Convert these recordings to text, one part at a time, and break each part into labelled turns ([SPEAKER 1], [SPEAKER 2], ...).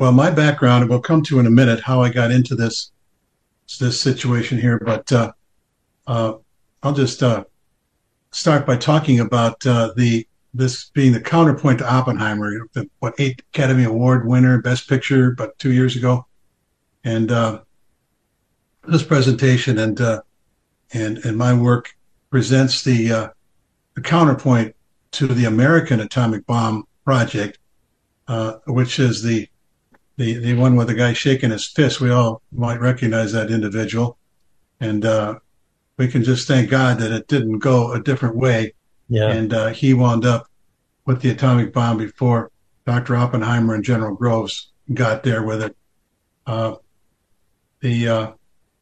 [SPEAKER 1] Well, my background, we'll come to in a minute how I got into this situation here, but uh, I'll just start by talking about the this being the counterpoint to Oppenheimer, the eighth Academy Award winner, Best Picture, about 2 years ago, and this presentation and my work presents the counterpoint to the American atomic bomb project, which is the one with the guy shaking his fist. We all might recognize that individual, and we can just thank God that it didn't go a different way.
[SPEAKER 2] Yeah.
[SPEAKER 1] And he wound up with the atomic bomb before Dr. Oppenheimer and General Groves got there with it. The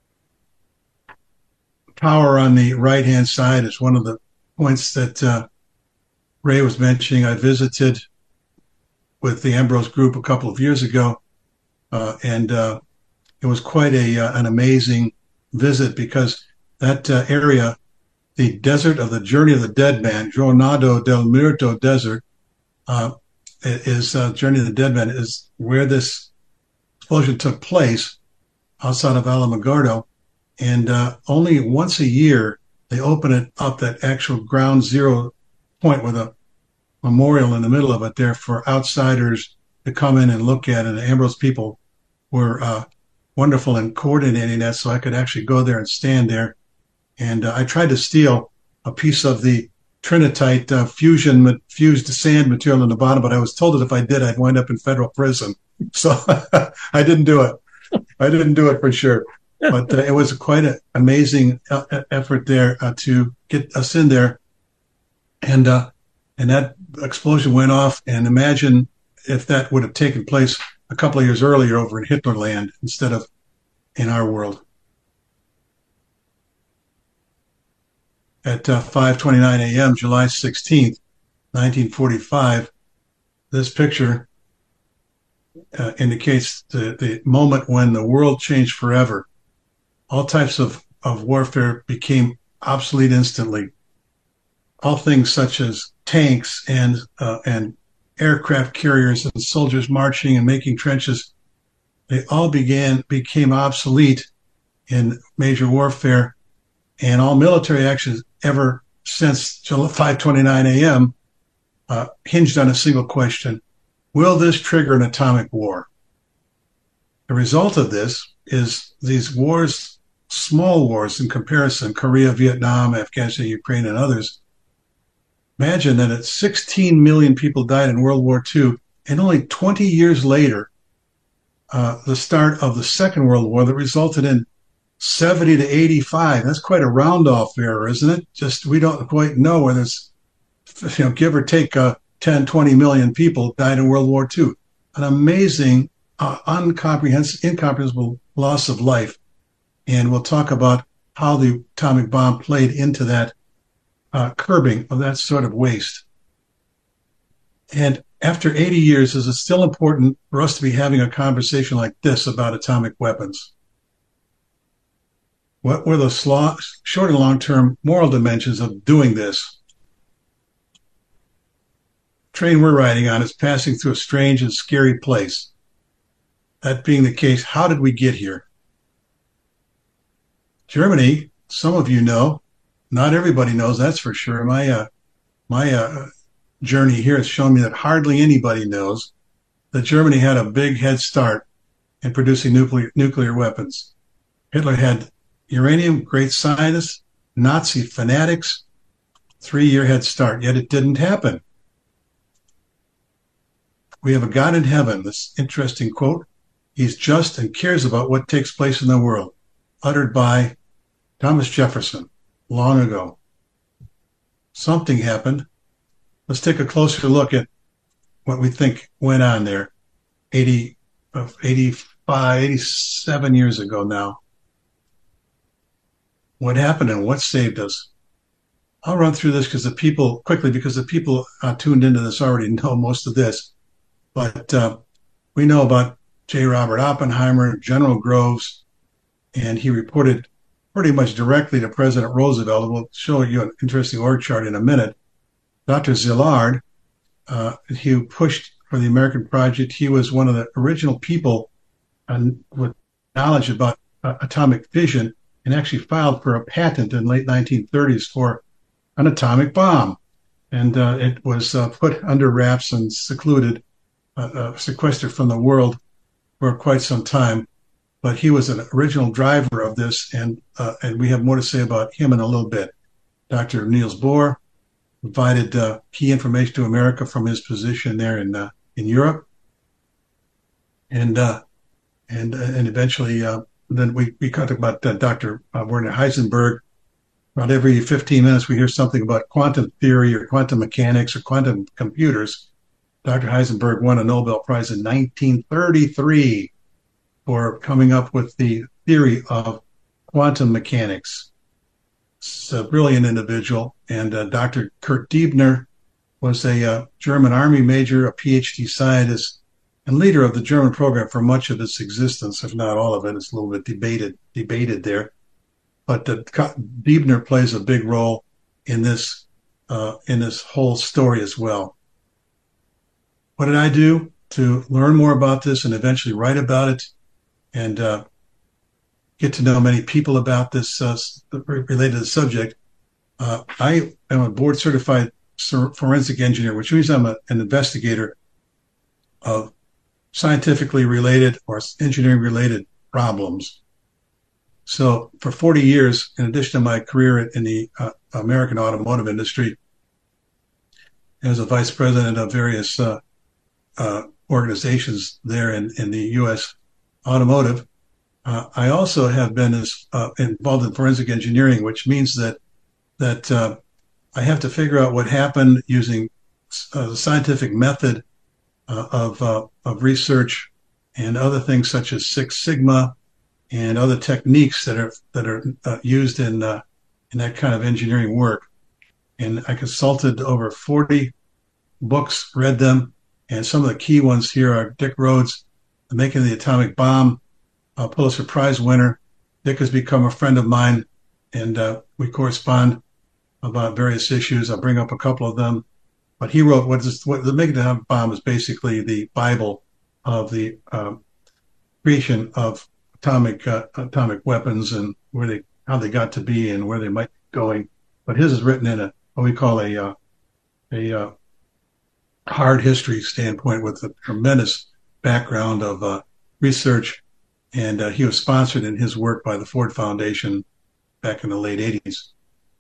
[SPEAKER 1] tower on the right-hand side is one of the points that Ray was mentioning. I visited with the Ambrose Group a couple of years ago, and it was quite an amazing visit because that area, the desert of the Journey of the Dead Man, Jornada del Muerto Desert, is Journey of the Dead Man, is where this explosion took place outside of Alamogordo. And only once a year, they open it up, that actual ground zero point with a memorial in the middle of it there for outsiders to come in and look at. And the Ambrose people were wonderful in coordinating that so I could actually go there and stand there. And I tried to steal a piece of the trinitite fused sand material in the bottom, but I was told that if I did, I'd wind up in federal prison. So I didn't do it. I didn't do it for sure. But it was quite an amazing effort there to get us in there. And that explosion went off. And imagine if that would have taken place a couple of years earlier over in Hitlerland instead of in our world. At 5:29 a.m., July 16th, 1945, this picture indicates the moment when the world changed forever. All types of warfare became obsolete instantly. All things such as tanks and aircraft carriers and soldiers marching and making trenches, they all became obsolete in major warfare, and all military actions ever since 5:29 a.m. Hinged on a single question: will this trigger an atomic war? The result of this is these wars, small wars in comparison, Korea, Vietnam, Afghanistan, Ukraine, and others. Imagine that 16 million people died in World War II, and only 20 years later, the start of the Second World War that resulted in 70 to 85. That's quite a round-off error, isn't it? Just we don't quite know whether it's, give or take 10, 20 million people died in World War II. An amazing, incomprehensible loss of life. And we'll talk about how the atomic bomb played into that curbing of that sort of waste. And after 80 years, is it still important for us to be having a conversation like this about atomic weapons? What were the short and long-term moral dimensions of doing this? The train we're riding on is passing through a strange and scary place. That being the case, how did we get here? Germany, some of you know, not everybody knows, that's for sure. My journey here has shown me that hardly anybody knows that Germany had a big head start in producing nuclear weapons. Hitler had uranium, great scientists, Nazi fanatics, 3-year head start, yet it didn't happen. We have a God in heaven, this interesting quote. He's just and cares about what takes place in the world, uttered by Thomas Jefferson long ago. Something happened. Let's take a closer look at what we think went on there 87 years ago now. What happened and what saved us? I'll run through this because the people tuned into this already know most of this. But we know about J. Robert Oppenheimer, General Groves, and he reported pretty much directly to President Roosevelt. We'll show you an interesting org chart in a minute. Dr. Szilard, who pushed for the American project. He was one of the original people with knowledge about atomic fission, and actually filed for a patent in late 1930s for an atomic bomb. And it was put under wraps and secluded, sequestered from the world for quite some time. But he was an original driver of this, and we have more to say about him in a little bit. Dr. Niels Bohr provided key information to America from his position there in Europe, and eventually then we talked about Dr. Werner Heisenberg. About every 15 minutes, we hear something about quantum theory or quantum mechanics or quantum computers. Dr. Heisenberg won a Nobel Prize in 1933 for coming up with the theory of quantum mechanics. He's a brilliant individual. And Dr. Kurt Diebner was a German Army major, a PhD scientist, and leader of the German program for much of its existence, if not all of it. It's a little bit debated there. But Diebner plays a big role in this whole story as well. What did I do to learn more about this and eventually write about it and get to know many people about this related to the subject? I am a board certified forensic engineer, which means I'm an investigator of scientifically related or engineering related problems. So for 40 years, in addition to my career in the American automotive industry, as a vice president of various organizations there in the U.S. automotive, I also have been involved in forensic engineering, which means that I have to figure out what happened using the scientific method of research and other things such as Six Sigma and other techniques that are used in that kind of engineering work. And I consulted over 40 books, read them, and some of the key ones here are Dick Rhodes, The Making of the Atomic Bomb, Pulitzer Prize winner. Dick has become a friend of mine, and we correspond about various issues. I'll bring up a couple of them. But he wrote The Making of the Atomic Bomb is basically the Bible of the creation of atomic weapons and how they got to be and where they might be going. But his is written in what we call a hard history standpoint with a tremendous background of research. And he was sponsored in his work by the Ford Foundation back in the late 80s.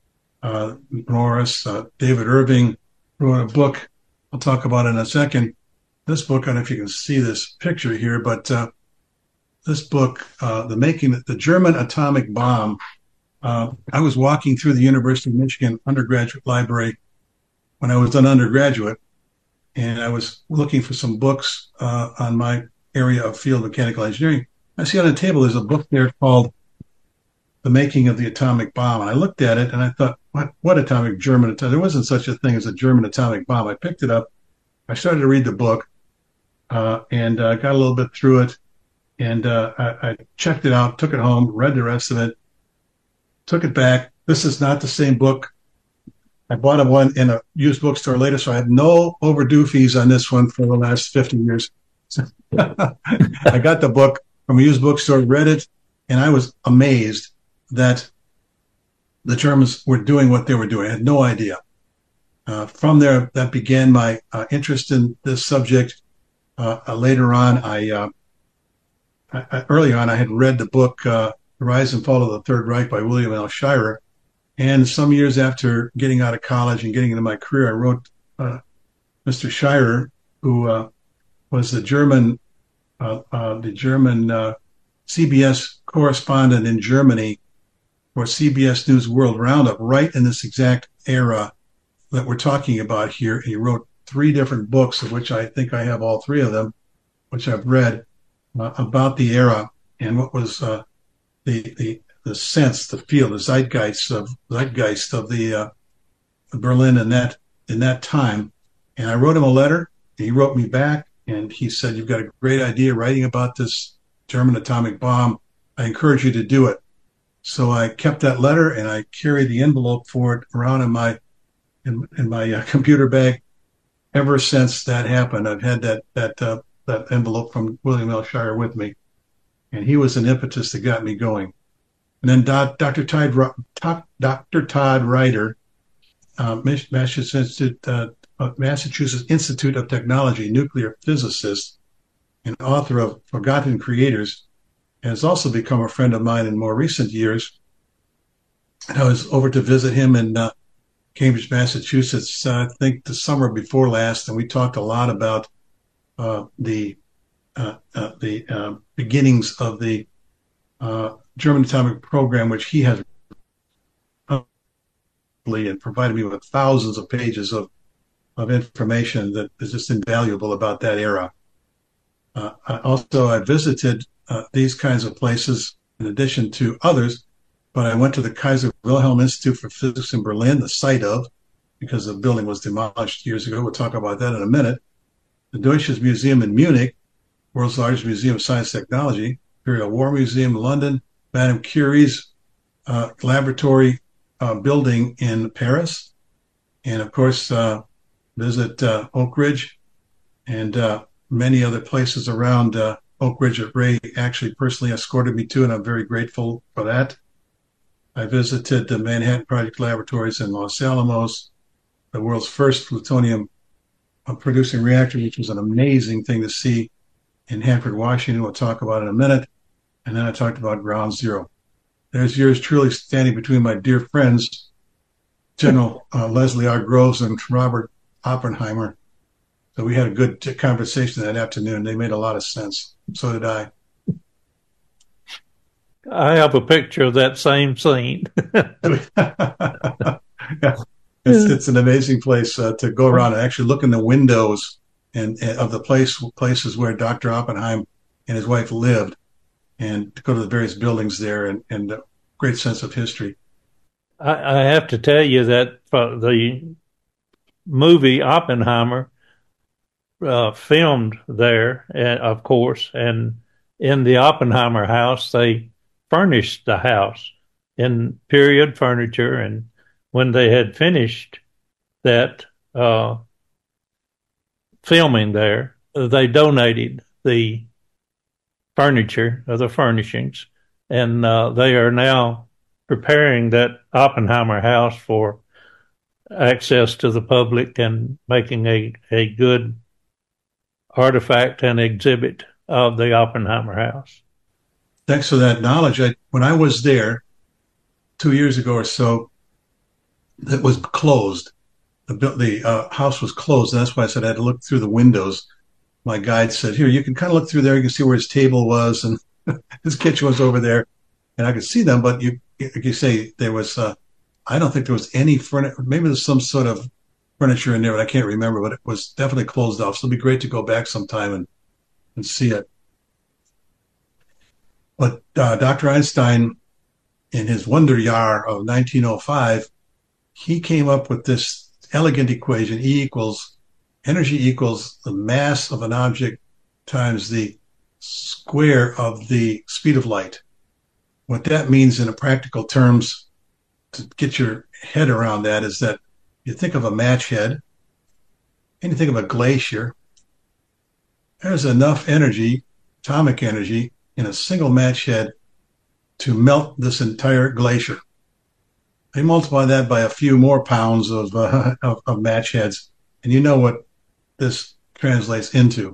[SPEAKER 1] Norris, David Irving wrote a book I'll talk about in a second. This book, I don't know if you can see this picture here, but this book, The German Atomic Bomb, I was walking through the University of Michigan undergraduate library when I was an undergraduate, and I was looking for some books on my area of field mechanical engineering. I see on the table there's a book there called The Making of the Atomic Bomb. And I looked at it and I thought, what German atomic? There wasn't such a thing as a German atomic bomb. I picked it up. I started to read the book and got a little bit through it. And I checked it out, took it home, read the rest of it, took it back. This is not the same book. I bought one in a used bookstore later, so I had no overdue fees on this one for the last 50 years. I got the book from a used bookstore, read it, and I was amazed that the Germans were doing what they were doing. I had no idea. From there, that began my interest in this subject. Later on, early on, I had read the book The Rise and Fall of the Third Reich by William L. Shirer. And some years after getting out of college and getting into my career, I wrote Mr. Shirer, who was the German CBS correspondent in Germany for CBS News World Roundup, right in this exact era that we're talking about here. He wrote 3 different books, of which I think I have all 3 of them, which I've read, about the era and what was the sense, the feel, the zeitgeist of the Berlin in that time. And I wrote him a letter. He wrote me back, and he said, "You've got a great idea writing about this German atomic bomb. I encourage you to do it." So I kept that letter, and I carried the envelope for it around in my computer bag. ever since that happened, I've had that envelope from William L. Shirer with me, and he was an impetus that got me going. And then Dr. Todd Ryder, Massachusetts Institute of Technology nuclear physicist and author of Forgotten Creators, has also become a friend of mine in more recent years. And I was over to visit him in Cambridge, Massachusetts, I think the summer before last, and we talked a lot about the beginnings of the German atomic program, which he has and provided me with thousands of pages of information that is just invaluable about that era. I visited these kinds of places in addition to others, but I went to the Kaiser Wilhelm Institute for Physics in Berlin, the site of, because the building was demolished years ago. We'll talk about that in a minute. The Deutsches Museum in Munich, world's largest museum of science and technology, Imperial War Museum in London, Madame Curie's laboratory building in Paris, and of course, visit Oak Ridge and many other places around Oak Ridge that Ray actually personally escorted me to, and I'm very grateful for that. I visited the Manhattan Project Laboratories in Los Alamos, the world's first plutonium producing reactor, which was an amazing thing to see in Hanford, Washington. We'll talk about it in a minute. And then I talked about Ground Zero. There's yours truly standing between my dear friends, General Leslie R. Groves and Robert Oppenheimer. So we had a good conversation that afternoon. They made a lot of sense. So did I.
[SPEAKER 2] I have a picture of that same scene.
[SPEAKER 1] Yeah. It's an amazing place to go around and actually look in the windows and of the places where Dr. Oppenheim and his wife lived, and to go to the various buildings there, and a great sense of history.
[SPEAKER 2] I have to tell you that the movie Oppenheimer filmed there, of course, and in the Oppenheimer house, they furnished the house in period furniture, and when they had finished that filming there, they donated the furniture or the furnishings, and they are now preparing that Oppenheimer house for access to the public and making a good artifact and exhibit of the Oppenheimer house.
[SPEAKER 1] Thanks for that knowledge. When I was there 2 years ago or so, it was closed. The house was closed, and that's why I said I had to look through the windows. My guide said, here, you can kind of look through there. You can see where his table was, and his kitchen was over there. And I could see them, but you say there was, I don't think there was any furniture. Maybe there's some sort of furniture in there, but I can't remember. But it was definitely closed off. So it'd be great to go back sometime and see it. But Dr. Einstein, in his Wunderjahr of 1905, he came up with this elegant equation: energy equals the mass of an object times the square of the speed of light. What that means in practical terms, to get your head around that, is that you think of a match head and you think of a glacier. There's enough energy, atomic energy, in a single match head to melt this entire glacier. They multiply that by a few more pounds of match heads, and you know what this translates into.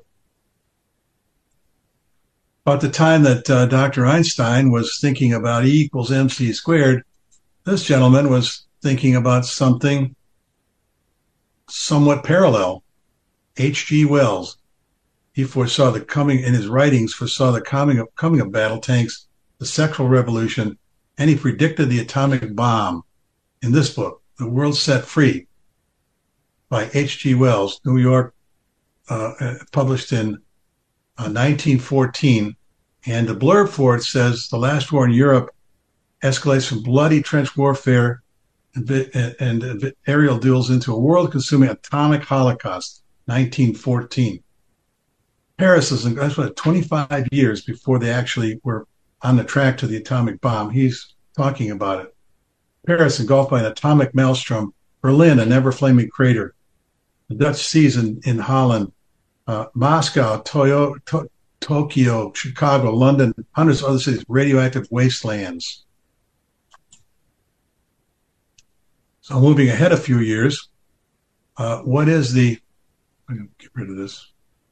[SPEAKER 1] About the time that Dr. Einstein was thinking about E equals mc squared, this gentleman was thinking about something somewhat parallel. H.G. Wells, he foresaw the coming, in his writings, foresaw the coming of battle tanks, the sexual revolution, and he predicted the atomic bomb. In this book, The World Set Free, by H.G. Wells, New York, published in 1914. And the blurb for it says, the last war in Europe escalates from bloody trench warfare and aerial duels into a world-consuming atomic holocaust, 1914. Paris is 25 years before they actually were on the track to the atomic bomb. He's talking about it. Paris engulfed by an atomic maelstrom. Berlin, an ever-flaming crater. the Dutch seas in Holland, Moscow, Tokyo, Chicago, London, hundreds of other cities, radioactive wastelands. So moving ahead a few years, what is the, I'm going to get rid of this,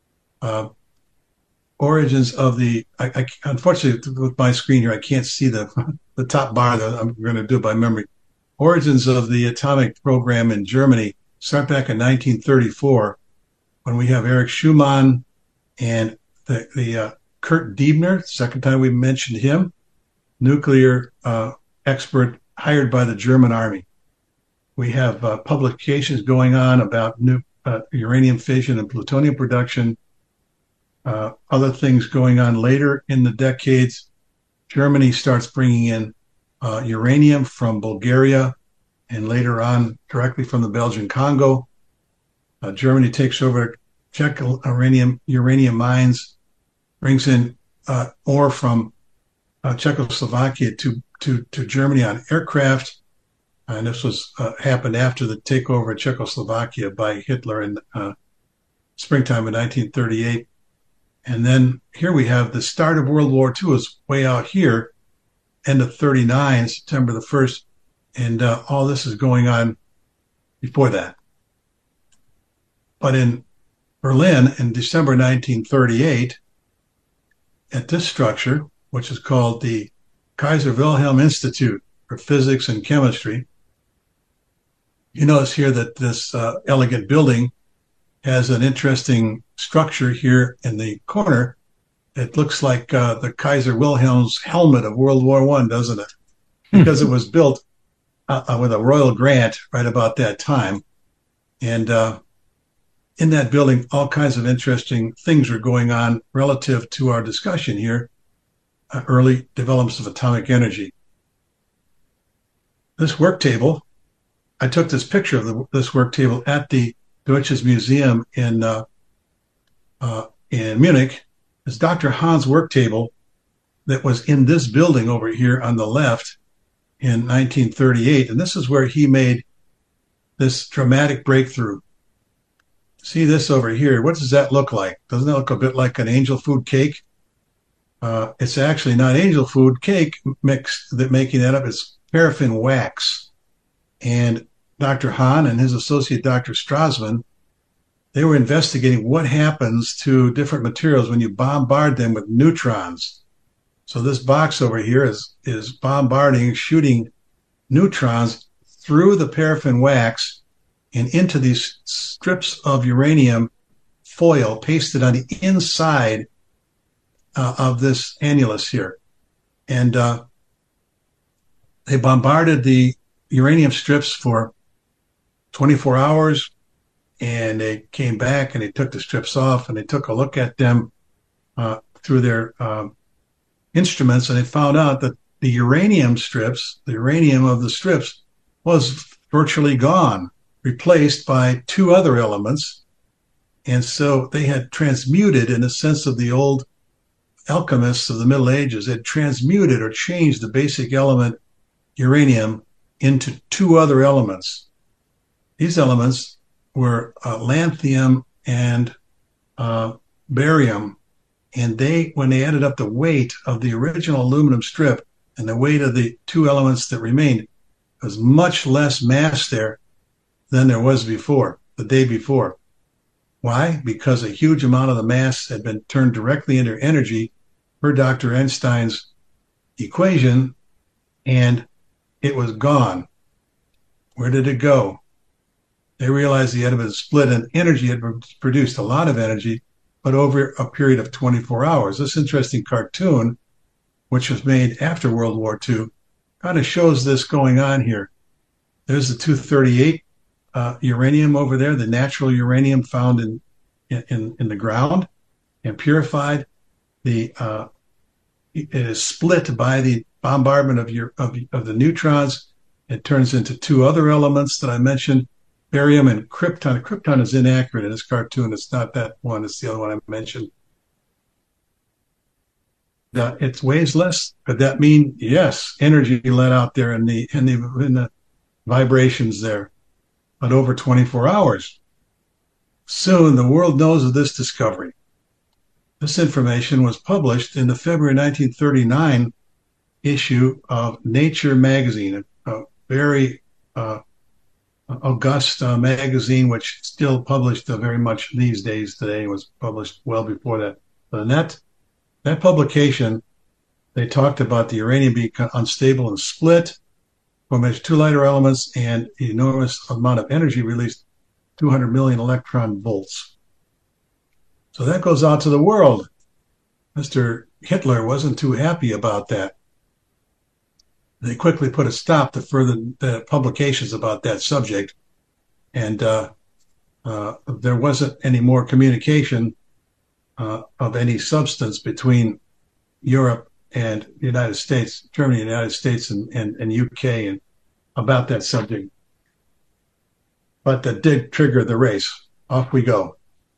[SPEAKER 1] origins of the, unfortunately with my screen here, I can't see the top bar that I'm going to do by memory. Origins of the atomic program in Germany start back in 1934 when we have Erich Schumann and the Kurt Diebner, second time we mentioned him, nuclear expert hired by the German army. We have publications going on about uranium fission and plutonium production, other things going on later in the decades. Germany starts bringing in uranium from Bulgaria and later on directly from the Belgian Congo. Germany takes over Czech uranium mines, brings in ore from Czechoslovakia to Germany on aircraft. And this was happened after the takeover of Czechoslovakia by Hitler in springtime of 1938. And then here we have the start of World War II is way out here, end of 39, September the 1st. And all this is going on before that. But in Berlin in December 1938, at this structure, which is called the Kaiser Wilhelm Institute for Physics and Chemistry, you notice here that this elegant building has an interesting structure here in the corner. It looks like the Kaiser Wilhelm's helmet of World War I, doesn't it? Because it was built with a royal grant right about that time. And in that building, all kinds of interesting things are going on relative to our discussion here, early developments of atomic energy. This work table, I took this picture of this work table at the Deutsches Museum in Munich. It's Dr. Hahn's work table that was in this building over here on the left in 1938. And this is where he made this dramatic breakthrough. See this over here. What does that look like? Doesn't that look a bit like an angel food cake? It's actually not angel food cake mix that making that up. It's paraffin wax. And Dr. Hahn and his associate, Dr. Strassman, they were investigating what happens to different materials when you bombard them with neutrons. So this box over here is bombarding, shooting neutrons through the paraffin wax and into these strips of uranium foil pasted on the inside of this annulus here. And they bombarded the uranium strips for 24 hours, and they came back and they took the strips off and they took a look at them through their instruments, and they found out that the uranium strips, the uranium of the strips, was virtually gone, replaced by two other elements. And so they had transmuted, in the sense of the old alchemists of the Middle Ages, had transmuted or changed the basic element uranium into two other elements. These elements were lanthanum and barium. And when they added up the weight of the original aluminum strip and the weight of the two elements that remained, there was much less mass there than there was before, the day before. Why? Because a huge amount of the mass had been turned directly into energy per Dr. Einstein's equation, and it was gone. Where did it go? They realized the atom had split and energy had produced a lot of energy, but over a period of 24 hours. This interesting cartoon, which was made after World War II, kind of shows this going on here. There's the 238 uranium over there, the natural uranium found in the ground and purified. It is split by the bombardment of the neutrons. It turns into two other elements that I mentioned, barium and krypton. Krypton is inaccurate in this cartoon. It's not that one. It's the other one I mentioned. It weighs less. Could that mean, yes, energy let out there in the vibrations there, but over 24 hours. Soon the world knows of this discovery. This information was published in the February 1939 issue of Nature magazine, a very august magazine, which still published very much these days today. It was published well before that. But in that publication, they talked about the uranium being unstable and split, formation of two lighter elements, and enormous amount of energy released, 200 million electron volts. So that goes out to the world. Mr. Hitler wasn't too happy about that. They quickly put a stop to further publications about that subject, and there wasn't any more communication of any substance between Europe and the United States, Germany, the United States, and UK, and about that subject. But that did trigger the race. Off we go.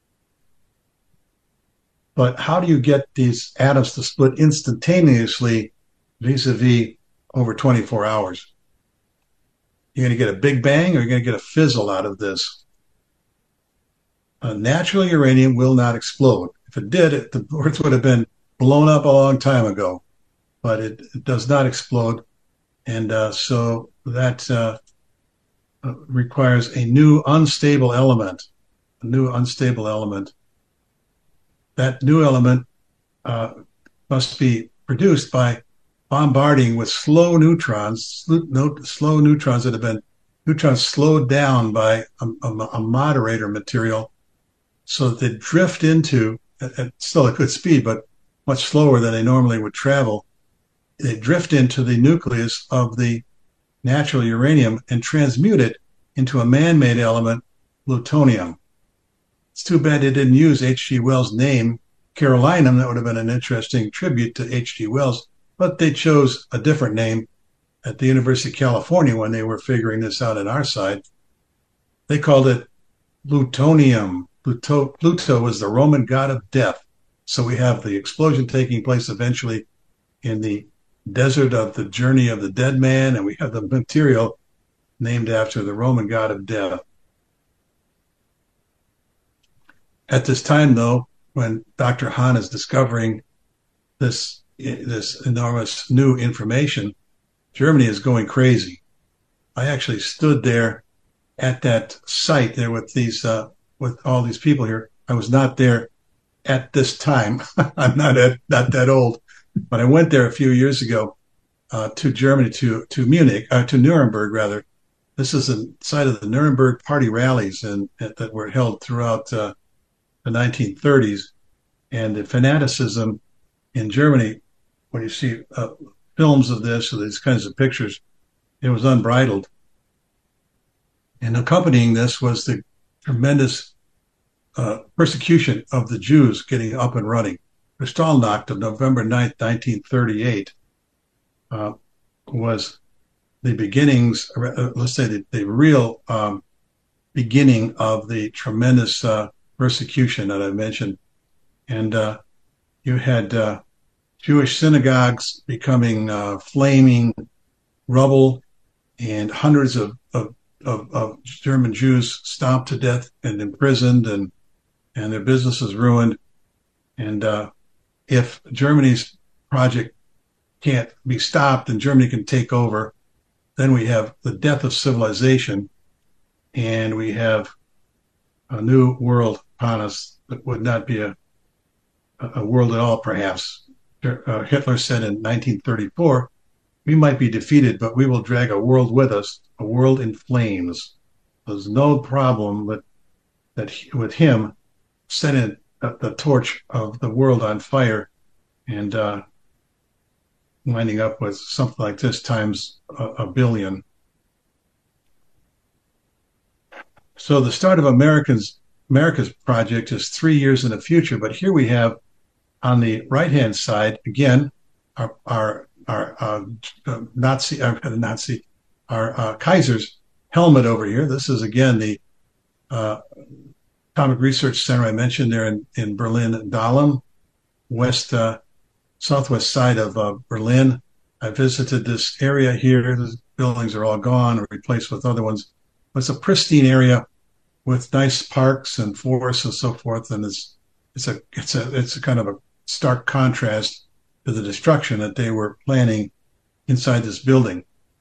[SPEAKER 1] But how do you get these atoms to split instantaneously vis-a-vis over 24 hours? You're going to get a big bang, or you're going to get a fizzle out of this. Natural uranium will not explode. If it did, the Earth would have been blown up a long time ago. But it does not explode. And so that requires a new unstable element. That new element must be produced by bombarding with slow neutrons that have been slowed down by a moderator material, so that they drift into, at still a good speed, but much slower than they normally would travel. They drift into the nucleus of the natural uranium and transmute it into a man-made element, plutonium. It's too bad they didn't use H.G. Wells' name, Carolinum. That would have been an interesting tribute to H.G. Wells, but they chose a different name at the University of California when they were figuring this out on our side. They called it plutonium. Pluto was the Roman god of death. So we have the explosion taking place eventually in the desert of the Journey of the Dead Man, and we have the material named after the Roman god of death. At this time, though, when Dr. Hahn is discovering this enormous new information, Germany is going crazy. I actually stood there at that site there with all these people here. I was not there at this time. I'm not that old, but I went there a few years ago to Germany, to Munich, to Nuremberg rather. This is the site of the Nuremberg party rallies that were held throughout the 1930s, and the fanaticism in Germany. When you see films of this or these kinds of pictures, it was unbridled. And accompanying this was the tremendous persecution of the Jews getting up and running. Kristallnacht of November 9th, 1938 was the beginnings, let's say the real beginning of the tremendous persecution that I mentioned. And you had Jewish synagogues becoming flaming rubble, and hundreds of German Jews stomped to death and imprisoned, and their businesses ruined. And if Germany's project can't be stopped and Germany can take over, then we have the death of civilization, and we have a new world upon us that would not be a world at all, perhaps. Hitler said in 1934, we might be defeated, but we will drag a world with us, a world in flames. There's no problem with him setting the torch of the world on fire and winding up with something like this times a billion. So the start of America's project is 3 years in the future, but here we have on the right-hand side again our Kaiser's helmet over here. This is again the Atomic Research Center I mentioned there in Berlin-Dahlem, southwest side of Berlin. I visited this area here. The buildings are all gone or replaced with other ones. It's a pristine area. with nice parks and forests and so forth. And it's a kind of a stark contrast to the destruction that they were planning inside this building.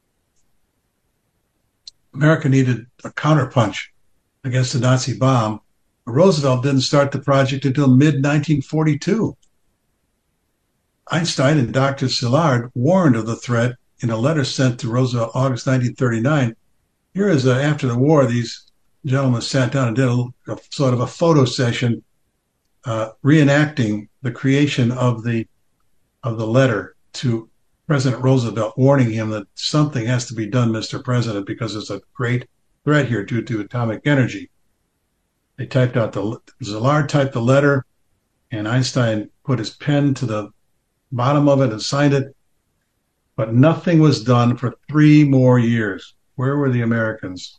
[SPEAKER 1] America needed a counterpunch against the Nazi bomb. Roosevelt didn't start the project until mid-1942. Einstein and Dr. Szilard warned of the threat in a letter sent to Roosevelt August 1939. Here is after the war, these gentlemen sat down and did a sort of a photo session reenacting the creation of the letter to President Roosevelt, warning him that something has to be done, Mr. President, because there's a great threat here due to atomic energy. They typed out Szilard typed the letter, and Einstein put his pen to the bottom of it and signed it. But nothing was done for 3 more years. Where were the Americans?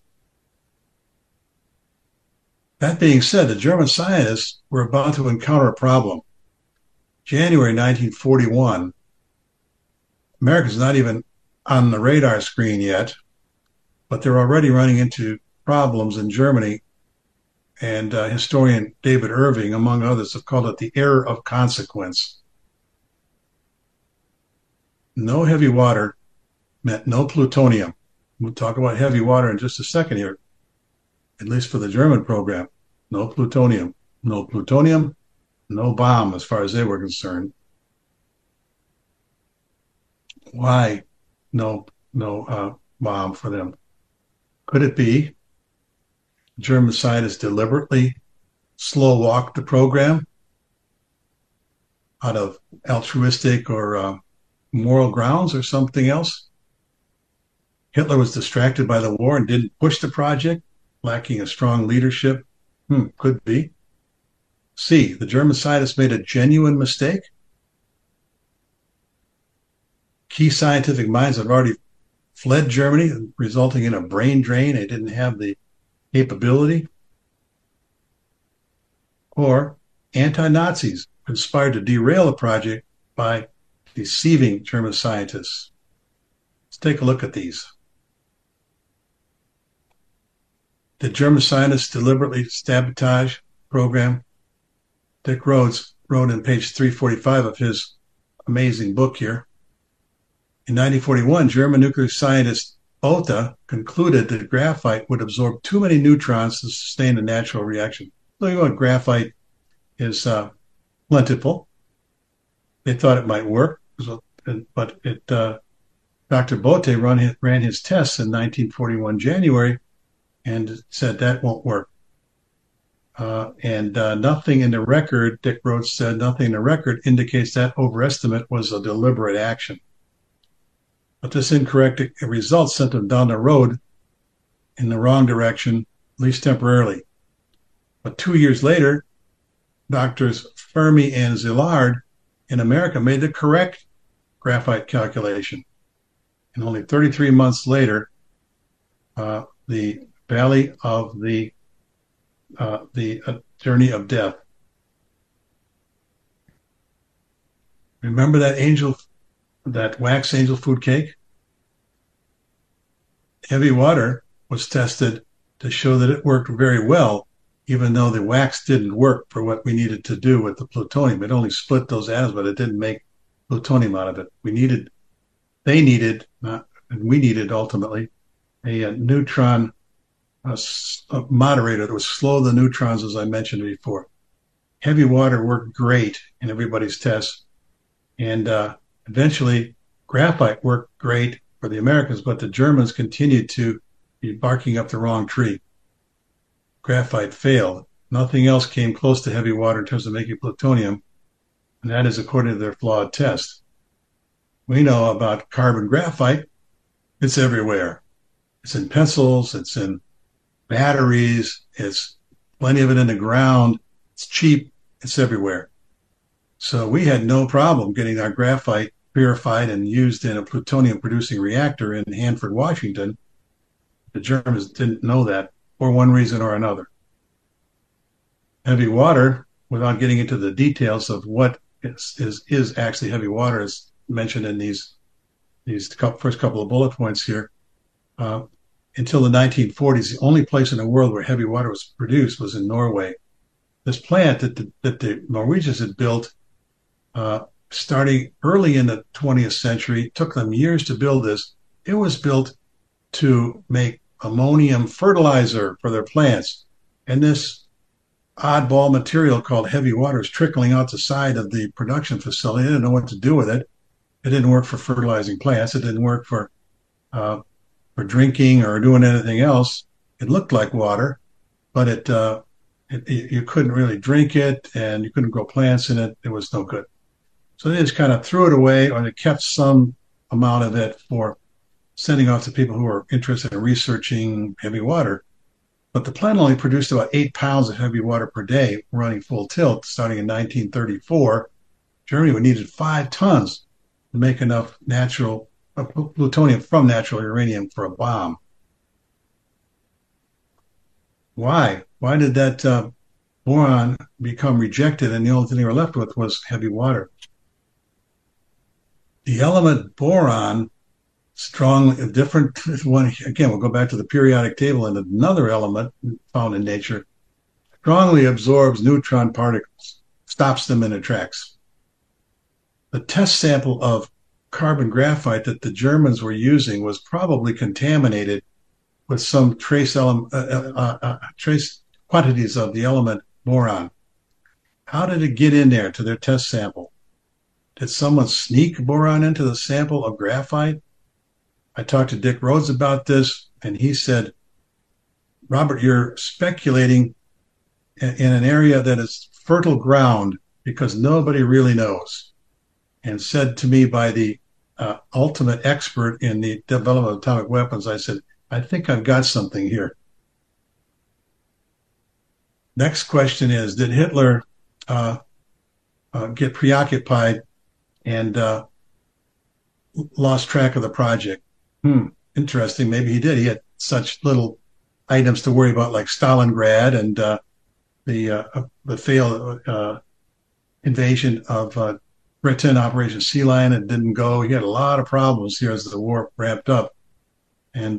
[SPEAKER 1] That being said, the German scientists were about to encounter a problem. January 1941, America's not even on the radar screen yet, but they're already running into problems in Germany. And historian David Irving, among others, have called it the error of consequence. No heavy water meant no plutonium. We'll talk about heavy water in just a second here, at least for the German program. No plutonium. No plutonium, no bomb as far as they were concerned. Why no bomb for them? Could it be German scientists deliberately slow walked the program out of altruistic or moral grounds or something else? Hitler was distracted by the war and didn't push the project, lacking a strong leadership. Could be. C, the German scientists made a genuine mistake. Key scientific minds had already fled Germany, resulting in a brain drain. They didn't have the capability. Or anti-Nazis conspired to derail the project by deceiving German scientists. Let's take a look at these. Did German scientists deliberately sabotage the program? Dick Rhodes wrote in page 345 of his amazing book here. In 1941, German nuclear scientist Botha concluded that graphite would absorb too many neutrons to sustain a natural reaction. So you know, graphite is plentiful. They thought it might work, but Dr. Botha ran his tests in 1941 January and said that won't work. And nothing in the record, Dick Rhodes said, nothing in the record indicates that overestimate was a deliberate action. But this incorrect result sent them down the road in the wrong direction, at least temporarily. But 2 years later, Doctors Fermi and Szilard in America made the correct graphite calculation. And only 33 months later, the Valley of the Journey of Death. Remember that wax angel food cake? Heavy water was tested to show that it worked very well, even though the wax didn't work for what we needed to do with the plutonium. It only split those atoms, but it didn't make plutonium out of it. They needed, and we needed ultimately, a neutron a moderator that would slow the neutrons, as I mentioned before. Heavy water worked great in everybody's tests. And eventually, graphite worked great for the Americans, but the Germans continued to be barking up the wrong tree. Graphite failed. Nothing else came close to heavy water in terms of making plutonium, and that is according to their flawed test. We know about carbon graphite. It's everywhere. It's in pencils. It's in batteries. It's plenty of it in the ground. It's cheap. It's everywhere. So we had no problem getting our graphite purified and used in a plutonium-producing reactor in Hanford, Washington. The Germans didn't know that for one reason or another. Heavy water, without getting into the details of what is actually heavy water, as mentioned in these first couple of bullet points here, until the 1940s, the only place in the world where heavy water was produced was in Norway. This plant that the Norwegians had built starting early in the 20th century, took them years to build this. It was built to make ammonium fertilizer for their plants. And this oddball material called heavy water is trickling out the side of the production facility. They didn't know what to do with it. It didn't work for fertilizing plants. It didn't work for drinking or doing anything else. It looked like water, but you couldn't really drink it, and you couldn't grow plants in it. It was no good. So they just kind of threw it away, or they kept some amount of it for sending off to people who were interested in researching heavy water. But the plant only produced about 8 pounds of heavy water per day running full tilt starting in 1934. Germany would needed 5 tons to make enough natural plutonium from natural uranium for a bomb. Why? Why did that boron become rejected, and the only thing they were left with was heavy water? The element boron, strongly different one. Again, we'll go back to the periodic table, and another element found in nature strongly absorbs neutron particles, stops them in their tracks. The test sample of carbon graphite that the Germans were using was probably contaminated with some trace quantities of the element boron. How did it get in there to their test sample? Did someone sneak boron into the sample of graphite? I talked to Dick Rhodes about this, and he said, Robert, you're speculating in an area that is fertile ground because nobody really knows. And said to me by the ultimate expert in the development of atomic weapons, I said, I think I've got something here. Next question is, did Hitler get preoccupied and lost track of the project? Interesting. Maybe he did. He had such little items to worry about, like Stalingrad and the failed invasion of Britain, Operation Sea Lion. It didn't go. He had a lot of problems here as the war ramped up. And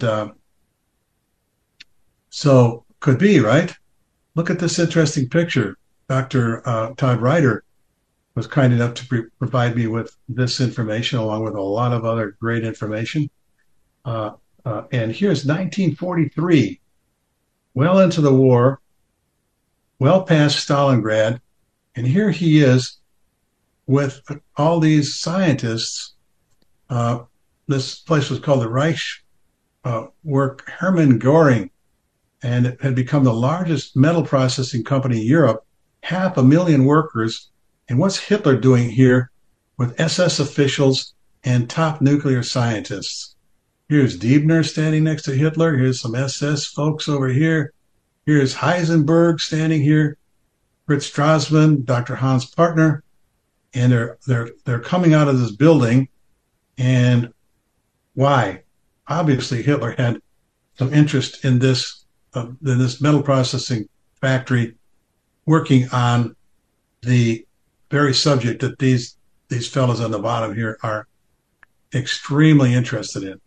[SPEAKER 1] so could be, right? Look at this interesting picture. Dr. Todd Ryder was kind enough to provide me with this information along with a lot of other great information. And here's 1943, well into the war, well past Stalingrad. And here he is with all these scientists. This place was called the Reich Werk Hermann Göring, and it had become the largest metal processing company in Europe, 500,000 workers. And what's Hitler doing here with SS officials and top nuclear scientists? Here's Diebner standing next to Hitler. Here's some SS folks over here. Here's Heisenberg standing here. Fritz Strassmann, Dr. Hans Partner, and they're coming out of this building. And why? Obviously, Hitler had some interest in this metal processing factory, working on the very subject that these fellows on the bottom here are extremely interested in.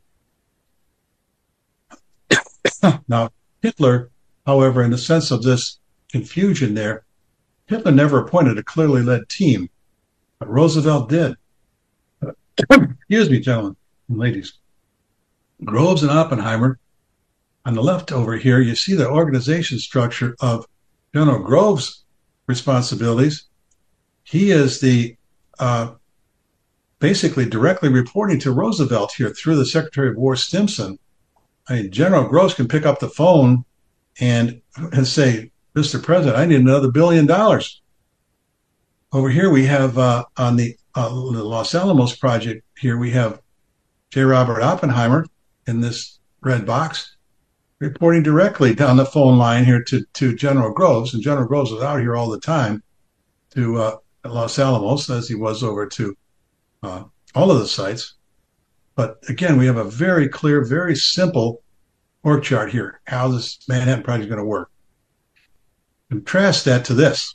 [SPEAKER 1] Now, Hitler, however, in the sense of this confusion there, Hitler never appointed a clearly led team, but Roosevelt did. Excuse me, gentlemen and ladies. Groves and Oppenheimer. On the left over here, you see the organization structure of General Groves' responsibilities. He is the basically directly reporting to Roosevelt here through the Secretary of War Stimson. I mean, General Groves can pick up the phone and say, Mr. President, I need another $1 billion. Over here we have on the Los Alamos project here, we have J. Robert Oppenheimer in this red box reporting directly down the phone line here to General Groves. And General Groves was out here all the time to Los Alamos, as he was over to all of the sites. But again, we have a very clear, very simple org chart here, how this Manhattan Project is going to work. Contrast that to this.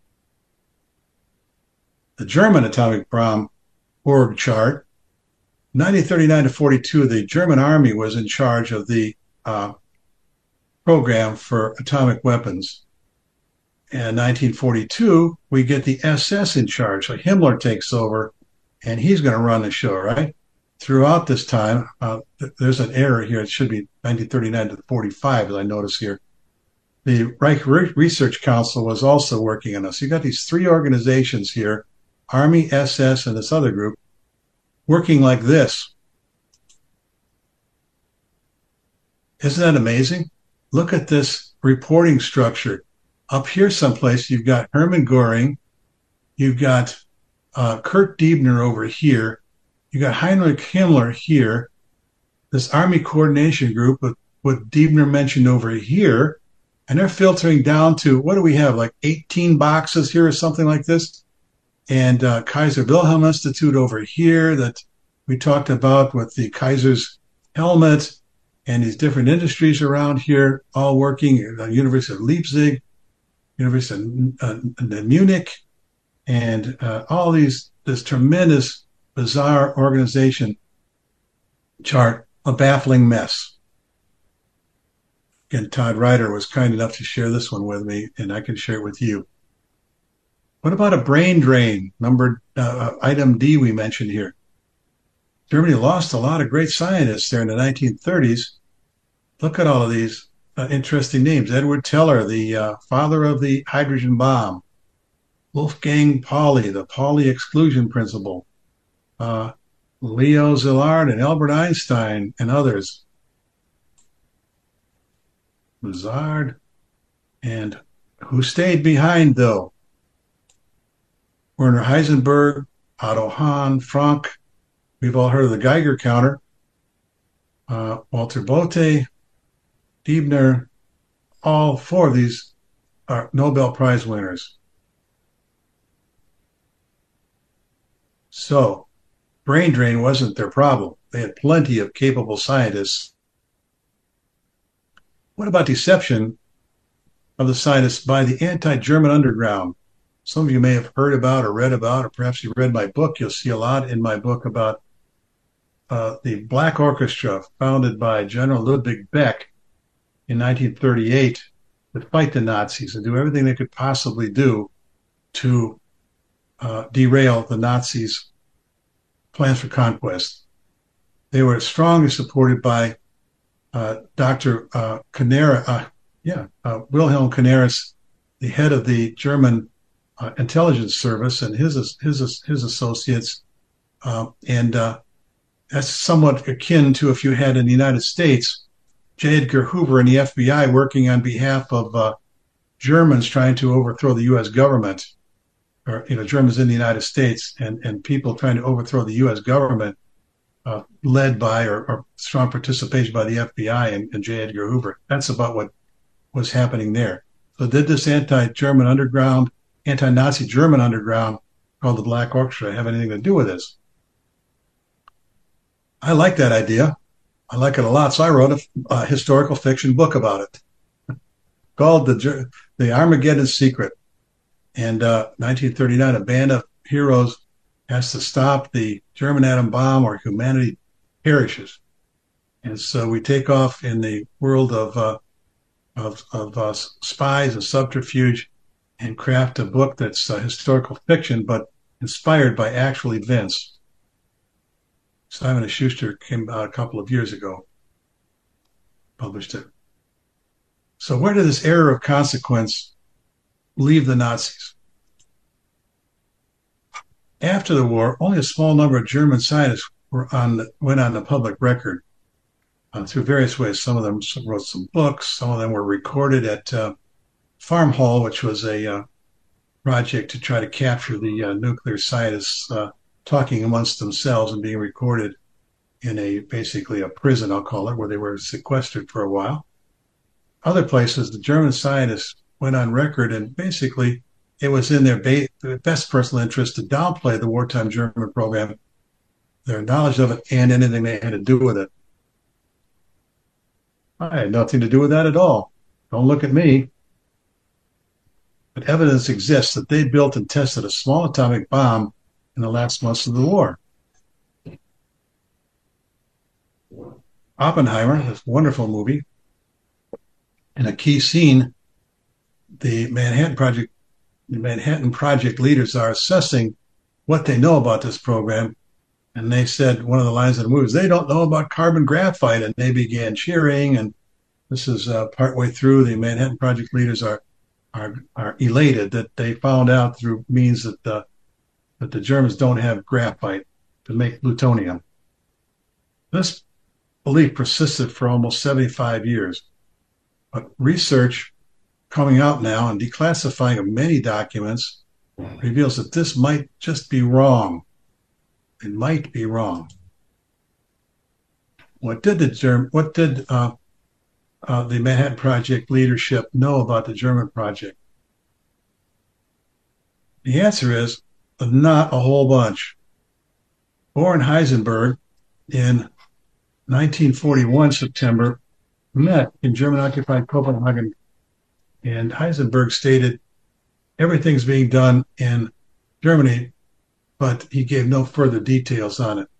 [SPEAKER 1] The German atomic bomb org chart. 1939 to 42, the German army was in charge of the program for atomic weapons. And in 1942, we get the SS in charge. So Himmler takes over, and he's going to run the show, right? Throughout this time, there's an error here. It should be 1939 to 45, as I notice here. The Reich Research Council was also working on this. You got these three organizations here, Army, SS, and this other group, working like this. Isn't that amazing? Look at this reporting structure. Up here someplace, you've got Hermann Goering, you've got Kurt Diebner over here, you got Heinrich Himmler here, this Army Coordination Group with Diebner mentioned over here, and they're filtering down to, what do we have, like 18 boxes here or something like this? And Kaiser Wilhelm Institute over here that we talked about with the Kaiser's helmet and these different industries around here, all working at the University of Leipzig, University of Munich, and all this tremendous, bizarre organization chart, a baffling mess. Again, Todd Ryder was kind enough to share this one with me, and I can share it with you. What about a brain drain? Item D we mentioned here. Germany lost a lot of great scientists there in the 1930s. Look at all of these interesting names. Edward Teller, the father of the hydrogen bomb. Wolfgang Pauli, the Pauli exclusion principle. Leo Szilard and Albert Einstein and others. Lazard. And who stayed behind, though? Werner Heisenberg, Otto Hahn, Frank. We've all heard of the Geiger counter. Walter Bothe, Diebner, all four of these are Nobel Prize winners. So, brain drain wasn't their problem. They had plenty of capable scientists. What about deception of the scientists by the anti-German underground? Some of you may have heard about or read about, or perhaps you read my book. You'll see a lot in my book about the Black Orchestra founded by General Ludwig Beck in 1938 to fight the Nazis and do everything they could possibly do to derail the Nazis' plans for conquest. They were strongly supported by Dr. Wilhelm Canaris, the head of the German intelligence service, and his associates, and that's somewhat akin to if you had in the United States J. Edgar Hoover and the FBI working on behalf of Germans trying to overthrow the U.S. government, or Germans in the United States, and people trying to overthrow the U.S. government, led by or strong participation by the FBI and J. Edgar Hoover. That's about what was happening there. So did this anti-German underground, anti-Nazi German underground called the Black Orchestra have anything to do with this? I like that idea. I like it a lot. So I wrote a historical fiction book about it called The Armageddon Secret. And 1939, a band of heroes has to stop the German atom bomb or humanity perishes. And so we take off in the world of spies and subterfuge and craft a book that's historical fiction, but inspired by actual events. Simon & Schuster came out a couple of years ago, published it. So where did this error of consequence leave the Nazis? After the war, only a small number of German scientists went on the public record through various ways. Some of them wrote some books. Some of them were recorded at Farm Hall, which was a project to try to capture the nuclear scientists talking amongst themselves and being recorded in basically a prison, I'll call it, where they were sequestered for a while. Other places, the German scientists went on record, and basically it was in their best personal interest to downplay the wartime German program, their knowledge of it, and anything they had to do with it. I had nothing to do with that at all. Don't look at me. But evidence exists that they built and tested a small atomic bomb in the last months of the war. Oppenheimer, this wonderful movie. In a key scene, the Manhattan Project leaders are assessing what they know about this program. And they said, one of the lines of the movie is, they don't know about carbon graphite. And they began cheering. And this is partway through. The Manhattan Project leaders are elated that they found out through means that the Germans don't have graphite to make plutonium. This belief persisted for almost 75 years. But research coming out now and declassifying of many documents reveals that this might just be wrong. It might be wrong. What did the Manhattan Project leadership know about the German project? The answer is not a whole bunch. Bohr and Heisenberg in 1941 September met in German-occupied Copenhagen, and Heisenberg stated everything's being done in Germany, but he gave no further details on it.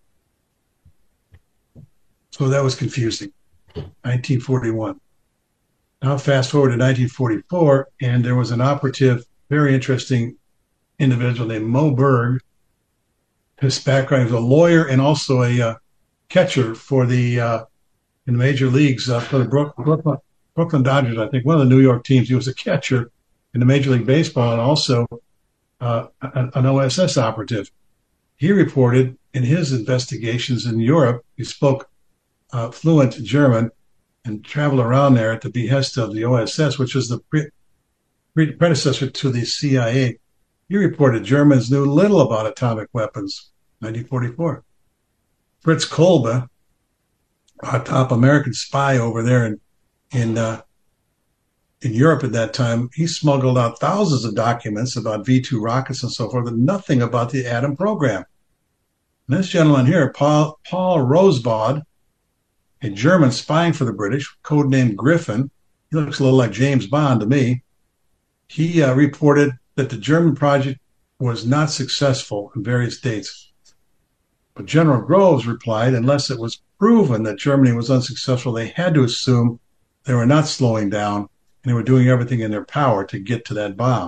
[SPEAKER 1] So that was confusing. 1941. Now fast forward to 1944, and there was an operative, very interesting individual named Moe Berg. His background was a lawyer and also a catcher for the in the major leagues for the Brooklyn Dodgers. I think one of the New York teams. He was a catcher in the Major League Baseball and also an OSS operative. He reported in his investigations in Europe. He spoke fluent German and traveled around there at the behest of the OSS, which was the predecessor to the CIA. He reported Germans knew little about atomic weapons. 1944. Fritz Kolbe, a top American spy over there in Europe at that time, he smuggled out thousands of documents about V2 rockets and so forth, and nothing about the atom program. And this gentleman here, Paul Rosbaud, a German spying for the British, codenamed Griffin, he looks a little like James Bond to me. He reported that the German project was not successful in various dates. But General Groves replied, unless it was proven that Germany was unsuccessful, they had to assume they were not slowing down and they were doing everything in their power to get to that bomb.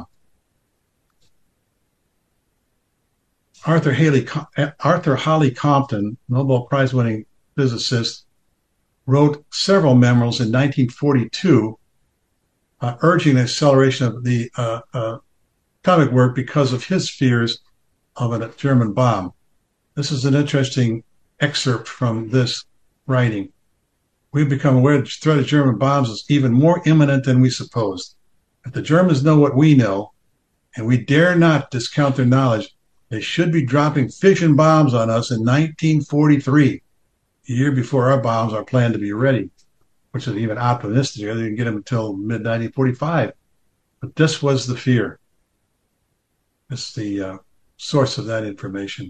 [SPEAKER 1] Arthur Holly Compton, Nobel Prize-winning physicist, wrote several memos in 1942 urging the acceleration of the atomic work because of his fears of a German bomb. This is an interesting excerpt from this writing. We've become aware that the threat of German bombs is even more imminent than we supposed. If the Germans know what we know, and we dare not discount their knowledge, they should be dropping fission bombs on us in 1943, a year before our bombs are planned to be ready, which is even optimistic. They didn't get them until mid-1945. But this was the fear. This is the source of that information.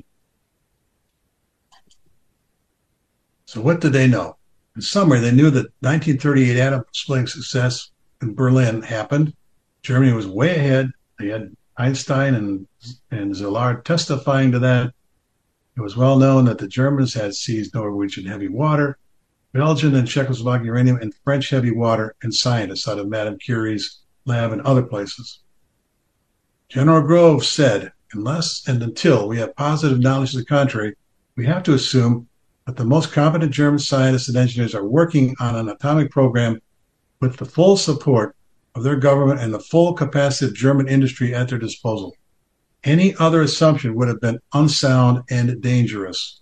[SPEAKER 1] So what did they know? In summary, they knew that 1938 atom splitting success in Berlin happened. Germany was way ahead. They had Einstein and Szilard testifying to that. It was well known that the Germans had seized Norwegian heavy water, Belgian and Czechoslovakian uranium, and French heavy water and scientists out of Madame Curie's lab and other places. General Groves said, unless and until we have positive knowledge to the contrary, we have to assume that the most competent German scientists and engineers are working on an atomic program with the full support of their government and the full capacity of German industry at their disposal. Any other assumption would have been unsound and dangerous.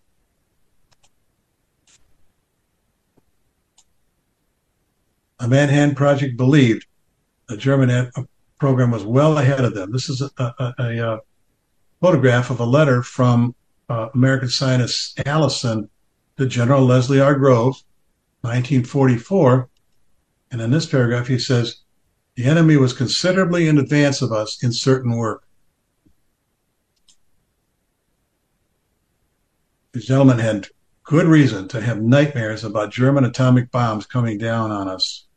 [SPEAKER 1] The Manhattan Project believed the German program was well ahead of them. This is a photograph of a letter from American scientist Allison to General Leslie R. Groves, 1944. And in this paragraph, he says, the enemy was considerably in advance of us in certain work. These gentlemen had good reason to have nightmares about German atomic bombs coming down on us.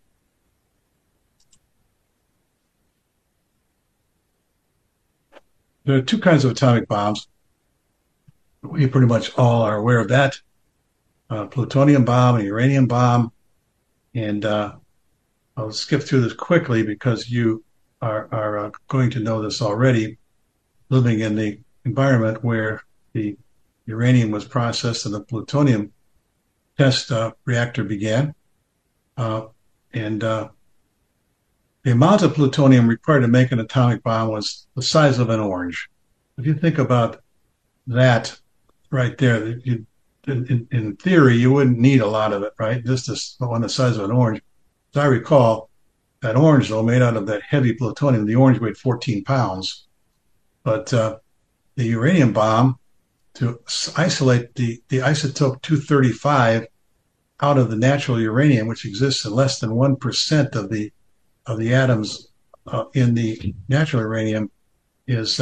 [SPEAKER 1] There are two kinds of atomic bombs. We pretty much all are aware of that. plutonium bomb, and uranium bomb. And I'll skip through this quickly because you are going to know this already, living in the environment where the uranium was processed and the plutonium test reactor began. And the amount of plutonium required to make an atomic bomb was the size of an orange. If you think about that right there, in theory, you wouldn't need a lot of it, right? Just on the size of an orange. As I recall, that orange, though, made out of that heavy plutonium, the orange weighed 14 pounds. But the uranium bomb, to isolate the isotope 235 out of the natural uranium, which exists in less than 1% of the atoms in the natural uranium, is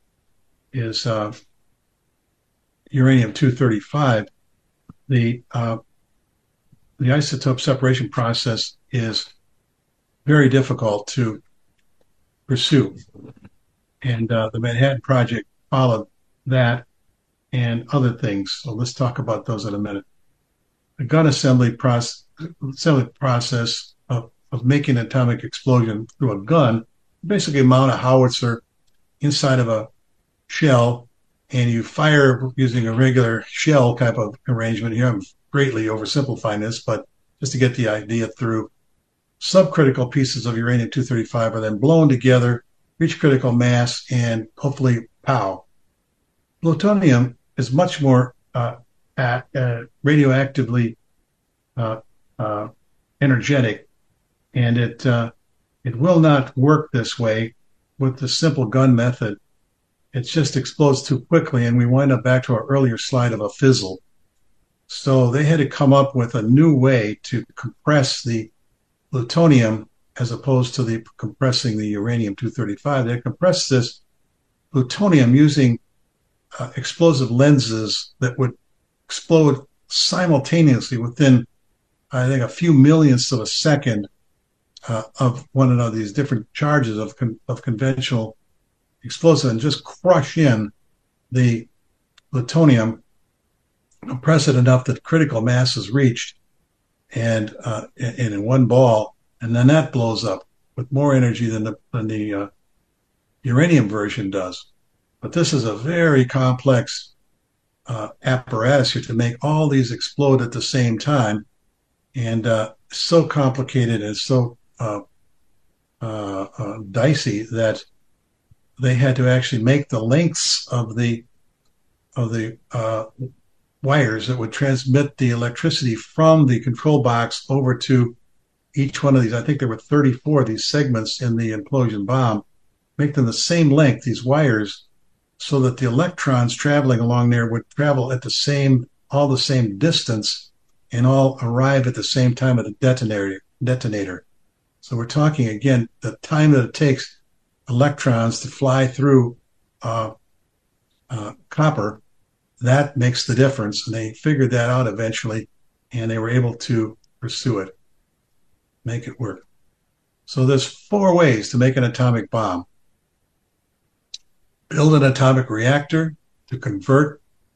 [SPEAKER 1] uranium 235. The isotope separation process is very difficult to pursue, and the Manhattan Project followed that and other things. So let's talk about those in a minute. The gun assembly process of making an atomic explosion through a gun, basically mount a howitzer inside of a shell, and you fire using a regular shell type of arrangement. Here I'm greatly oversimplifying this, but just to get the idea through. Subcritical pieces of uranium-235 are then blown together, reach critical mass, and hopefully pow. Plutonium is much more radioactively energetic, and it will not work this way with the simple gun method. It just explodes too quickly, and we wind up back to our earlier slide of a fizzle. So they had to come up with a new way to compress the plutonium as opposed to the compressing the uranium-235. They compressed this plutonium using explosive lenses that would explode simultaneously within, I think, a few millionths of a second of one another, these different charges of conventional explosive, and just crush in the plutonium, compress it enough that critical mass is reached, and in one ball, and then that blows up with more energy than the uranium version does. But this is a very complex apparatus here to make all these explode at the same time, and so complicated and so dicey that they had to actually make the lengths of the wires that would transmit the electricity from the control box over to each one of these. I think there were 34 of these segments in the implosion bomb. Make them the same length, these wires, so that the electrons traveling along there would travel at all the same distance, and all arrive at the same time at the detonator. So we're talking, again, the time that it takes electrons to fly through copper. That makes the difference, and they figured that out eventually, and they were able to pursue it, make it work. So there's 4 ways to make an atomic bomb. Build an atomic reactor to convert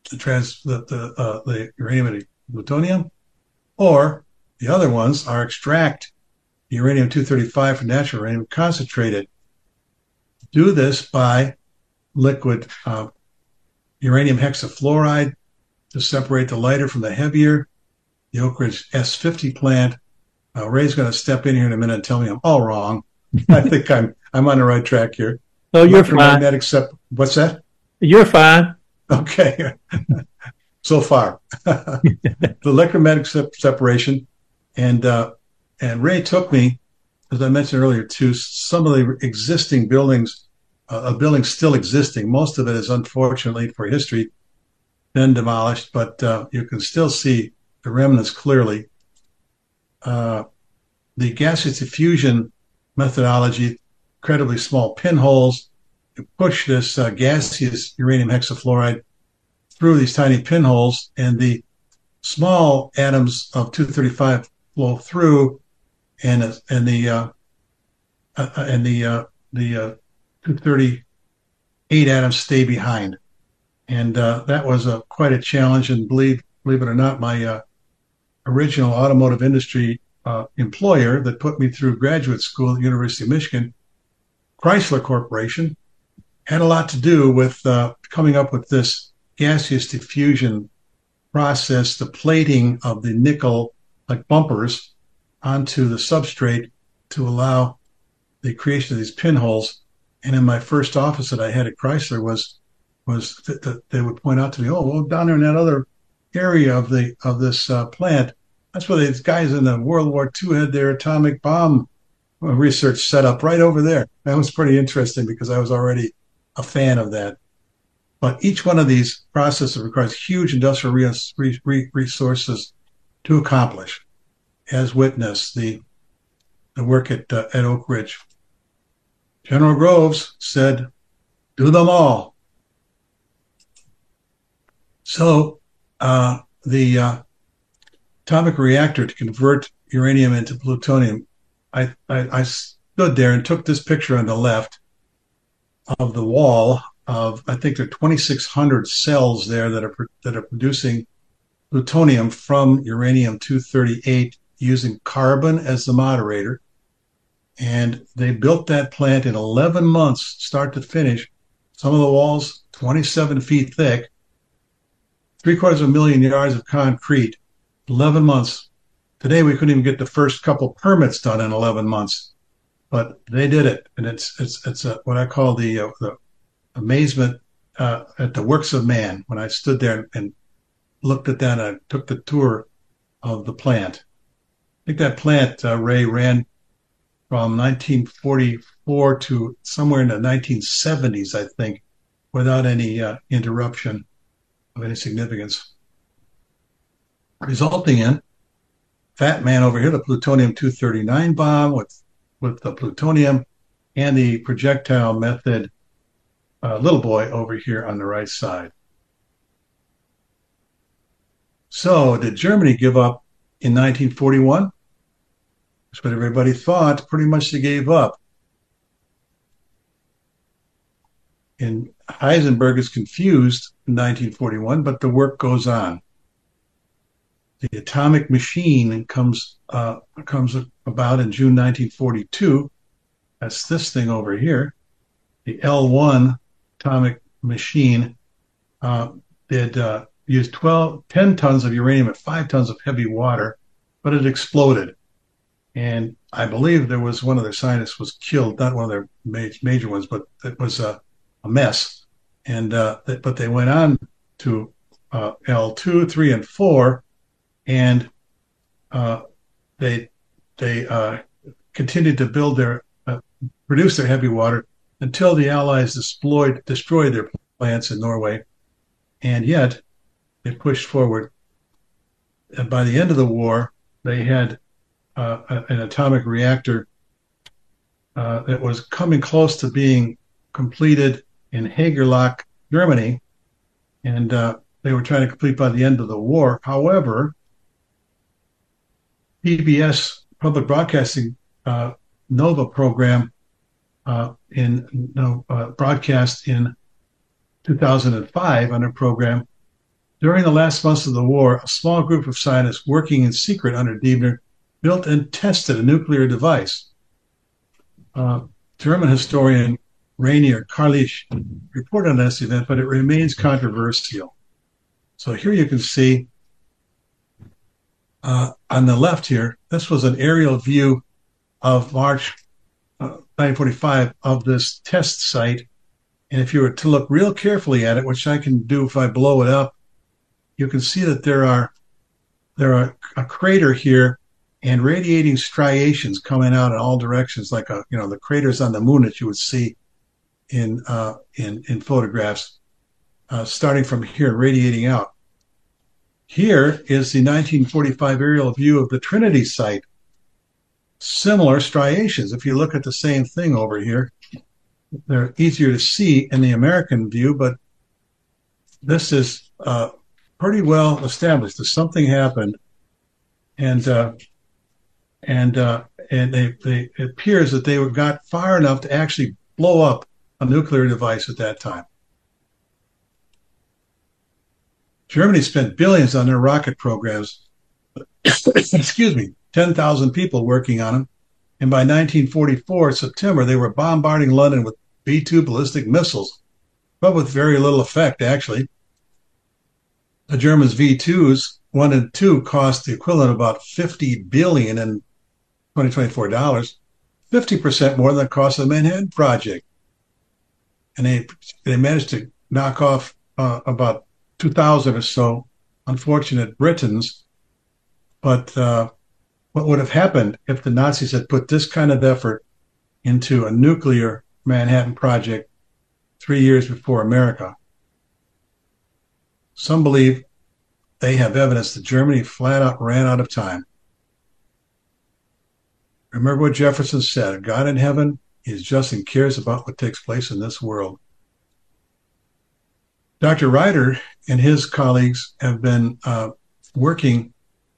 [SPEAKER 1] the uranium into plutonium, or the other ones are extract the uranium-235 from natural uranium, concentrate it. Do this by liquid uranium hexafluoride to separate the lighter from the heavier, the Oak Ridge S50 plant. Ray's going to step in here in a minute and tell me I'm all wrong. I think I'm on the right track here.
[SPEAKER 2] Oh, you're fine.
[SPEAKER 1] What's that?
[SPEAKER 2] You're fine.
[SPEAKER 1] Okay. So far. The electromagnetic separation. And Ray took me, as I mentioned earlier, to some of the existing buildings, buildings still existing. Most of it is, unfortunately for history, been demolished, but you can still see the remnants clearly. The gaseous diffusion methodology, incredibly small pinholes, you push this gaseous uranium hexafluoride through these tiny pinholes, and the small atoms of 235 flow through, and the 238 atoms stay behind. And that was quite a challenge. And believe it or not, my original automotive industry employer that put me through graduate school at the University of Michigan, Chrysler Corporation, had a lot to do with coming up with this gaseous diffusion process, the plating of the nickel like bumpers onto the substrate to allow the creation of these pinholes. And in my first office that I had at Chrysler was that they would point out to me, oh, well, down there in that other area of this plant, that's where these guys in the World War II had their atomic bomb research set up right over there. That was pretty interesting because I was already a fan of that. But each one of these processes requires huge industrial resources to accomplish, as witness the work at Oak Ridge. General Groves said, do them all. So the atomic reactor to convert uranium into plutonium, I stood there and took this picture on the left of the wall of, I think there are 2,600 cells there that are producing plutonium from uranium-238 using carbon as the moderator. And they built that plant in 11 months, start to finish. Some of the walls 27 feet thick, 750,000 yards of concrete, 11 months. Today, we couldn't even get the first couple permits done in 11 months, but they did it. And it's what I call the amazement at the works of man. When I stood there and looked at that, I took the tour of the plant. I think that plant, Ray, ran from 1944 to somewhere in the 1970s, I think, without any interruption of any significance. Resulting in Fat Man over here, the plutonium-239 bomb with the plutonium and the projectile method little boy over here on the right side. So did Germany give up in 1941? That's what everybody thought. Pretty much they gave up. And Heisenberg is confused in 1941, but the work goes on. The atomic machine comes about in June 1942. That's this thing over here. The L1 atomic machine did use 10 tons of uranium and 5 tons of heavy water, but it exploded. And I believe there was one of their scientists was killed, not one of their major ones, but it was a mess. And but they went on to L2, 3, and 4, and they continued to build produce their heavy water until the Allies destroyed their plants in Norway, and yet they pushed forward. And by the end of the war, they had an atomic reactor that was coming close to being completed in Hagerloch, Germany, and they were trying to complete by the end of the war. However, PBS, Public Broadcasting NOVA program, broadcast in 2005 on a program. During the last months of the war, a small group of scientists working in secret under Diebner built and tested a nuclear device. German historian Rainier Karlisch reported on this event, but it remains controversial. So here you can see on the left here, this was an aerial view of March 1945 of this test site. And if you were to look real carefully at it, which I can do if I blow it up, you can see that there are a crater here and radiating striations coming out in all directions, like the craters on the moon that you would see in photographs, starting from here, radiating out. Here is the 1945 aerial view of the Trinity site. Similar striations. If you look at the same thing over here, they're easier to see in the American view, but this is pretty well established that something happened, and it appears that they got far enough to actually blow up a nuclear device at that time. Germany spent billions on their rocket programs, excuse me, 10,000 people working on them. And by 1944, September, they were bombarding London with B-2 ballistic missiles, but with very little effect, actually. The Germans' V-2s, 1 and 2, cost the equivalent of about $50 billion in 2024 dollars, 50% more than the cost of the Manhattan Project. And they managed to knock off about 2,000 or so unfortunate Britons. But what would have happened if the Nazis had put this kind of effort into a nuclear Manhattan Project 3 years before America? Some believe they have evidence that Germany flat out ran out of time. Remember what Jefferson said, God in heaven is just and cares about what takes place in this world. Dr. Ryder and his colleagues have been working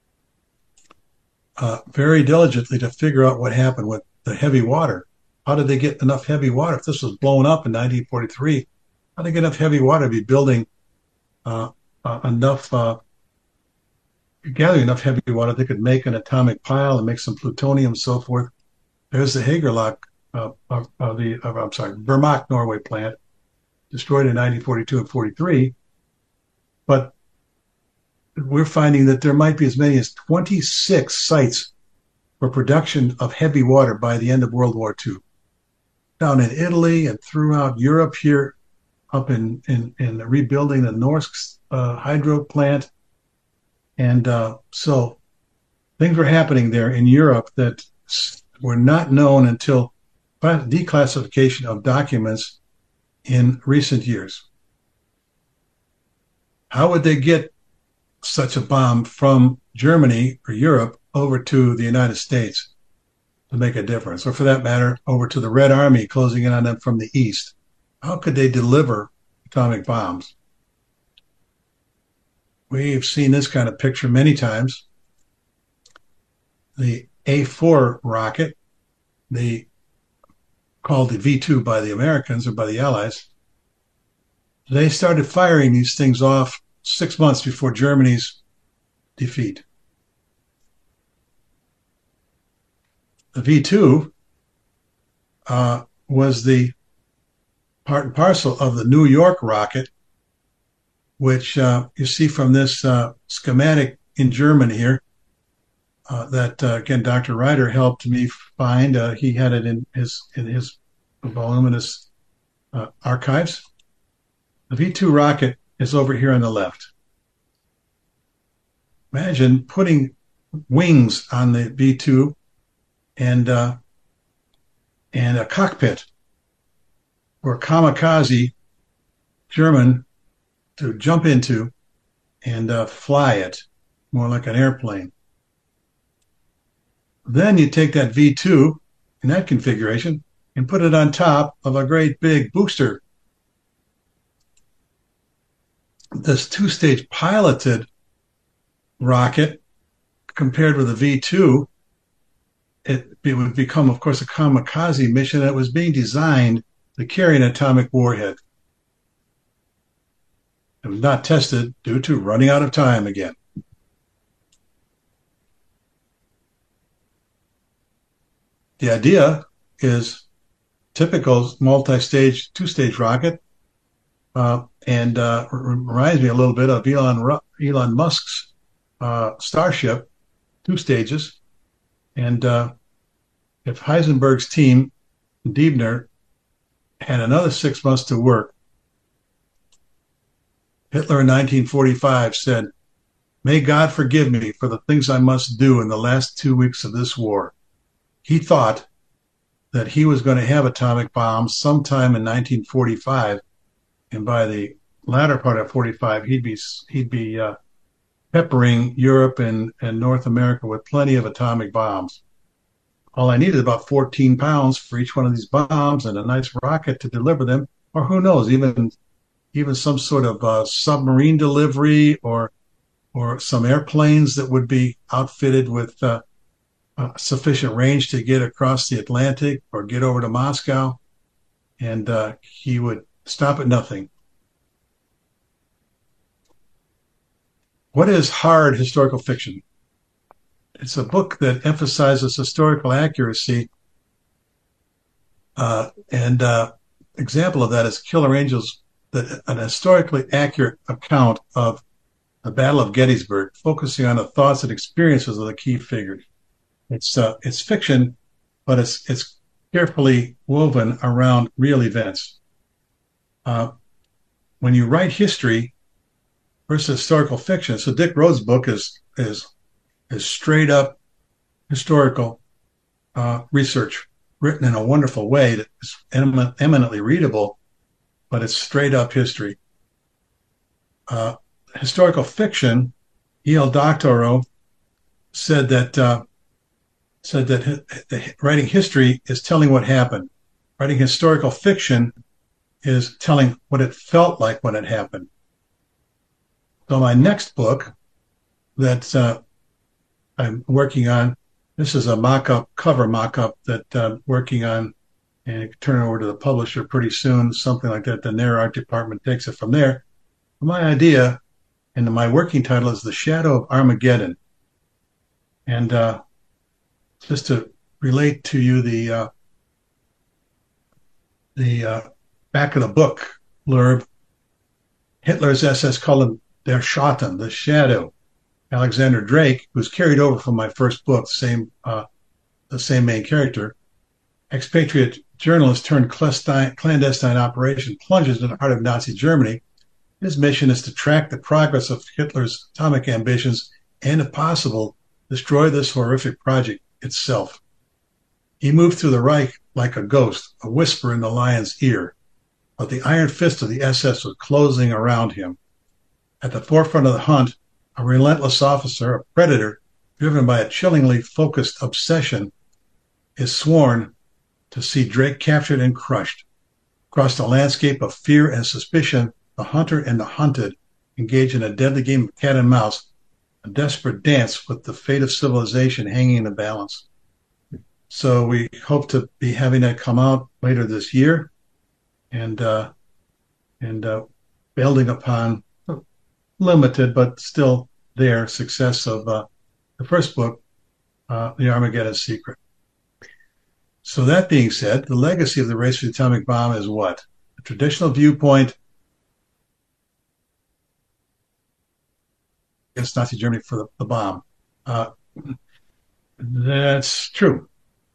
[SPEAKER 1] very diligently to figure out what happened with the heavy water. How did they get enough heavy water? If this was blown up in 1943, how did they get enough heavy water to be building gathering enough heavy water they could make an atomic pile and make some plutonium and so forth? There's the Hagerlock, Vermont, Norway plant, destroyed in 1942 and 43. But we're finding that there might be as many as 26 sites for production of heavy water by the end of World War II. Down in Italy and throughout Europe here, up in rebuilding the Norsk hydro plant. And so things were happening there in Europe that were not known until declassification of documents in recent years. How would they get such a bomb from Germany or Europe over to the United States to make a difference? Or for that matter, over to the Red Army closing in on them from the east? How could they deliver atomic bombs? We've seen this kind of picture many times. The A4 rocket, called the V2 by the Americans or by the Allies, they started firing these things off 6 months before Germany's defeat. The V2 was the part and parcel of the New York rocket, which you see from this schematic in German here, that again Dr. Ryder helped me find. He had it in his voluminous archives. The V2 rocket is over here on the left. Imagine putting wings on the V2 and a cockpit for a kamikaze German to jump into and fly it, more like an airplane. Then you take that V2 in that configuration and put it on top of a great big booster. This two-stage piloted rocket, compared with the V2, it would become, of course, a kamikaze mission that was being designed to carry an atomic warhead. It was not tested due to running out of time again. The idea is typical multi-stage, two-stage rocket, and reminds me a little bit of Elon Musk's Starship, 2 stages. And if Heisenberg's team, Deibner, had another 6 months to work, Hitler in 1945 said, "May God forgive me for the things I must do in the last 2 weeks of this war." He thought that he was going to have atomic bombs sometime in 1945, and by the latter part of 45, he'd be peppering Europe and North America with plenty of atomic bombs. All I needed is about 14 pounds for each one of these bombs and a nice rocket to deliver them, or who knows, even some sort of submarine delivery or some airplanes that would be outfitted with sufficient range to get across the Atlantic or get over to Moscow, and he would stop at nothing. What is hard historical fiction? It's a book that emphasizes historical accuracy. And example of that is Killer Angels, an historically accurate account of the Battle of Gettysburg, focusing on the thoughts and experiences of the key figures. It's fiction, but it's carefully woven around real events. When you write history versus historical fiction, so Dick Rhodes' book is straight up historical research, written in a wonderful way that is eminently readable, but it's straight up history. Historical fiction, E.L. Doctorow said that writing history is telling what happened. Writing historical fiction is telling what it felt like when it happened. So my next book that I'm working on, this is a cover mock-up that I'm working on, and I can turn it over to the publisher pretty soon, something like that. The narrative art department takes it from there. My idea and my working title is The Shadow of Armageddon. And just to relate to you the back of the book blurb, Hitler's SS called him Der Schatten, the Shadow. Alexander Drake, who's carried over from my first book, the same main character, expatriate journalist turned clandestine operation, plunges into the heart of Nazi Germany. His mission is to track the progress of Hitler's atomic ambitions and, if possible, destroy this horrific project itself. He moved through the Reich like a ghost, a whisper in the lion's ear, but the iron fist of the SS was closing around him. At the forefront of the hunt, a relentless officer, a predator, driven by a chillingly focused obsession, is sworn to see Drake captured and crushed. Across the landscape of fear and suspicion, the hunter and the hunted engage in a deadly game of cat and mouse, a desperate dance with the fate of civilization hanging in the balance. So we hope to be having that come out later this year, and building upon limited but still there success of the first book, The Armageddon Secret. So that being said, the legacy of the race for the atomic bomb is what? A traditional viewpoint against Nazi Germany for the bomb. That's true.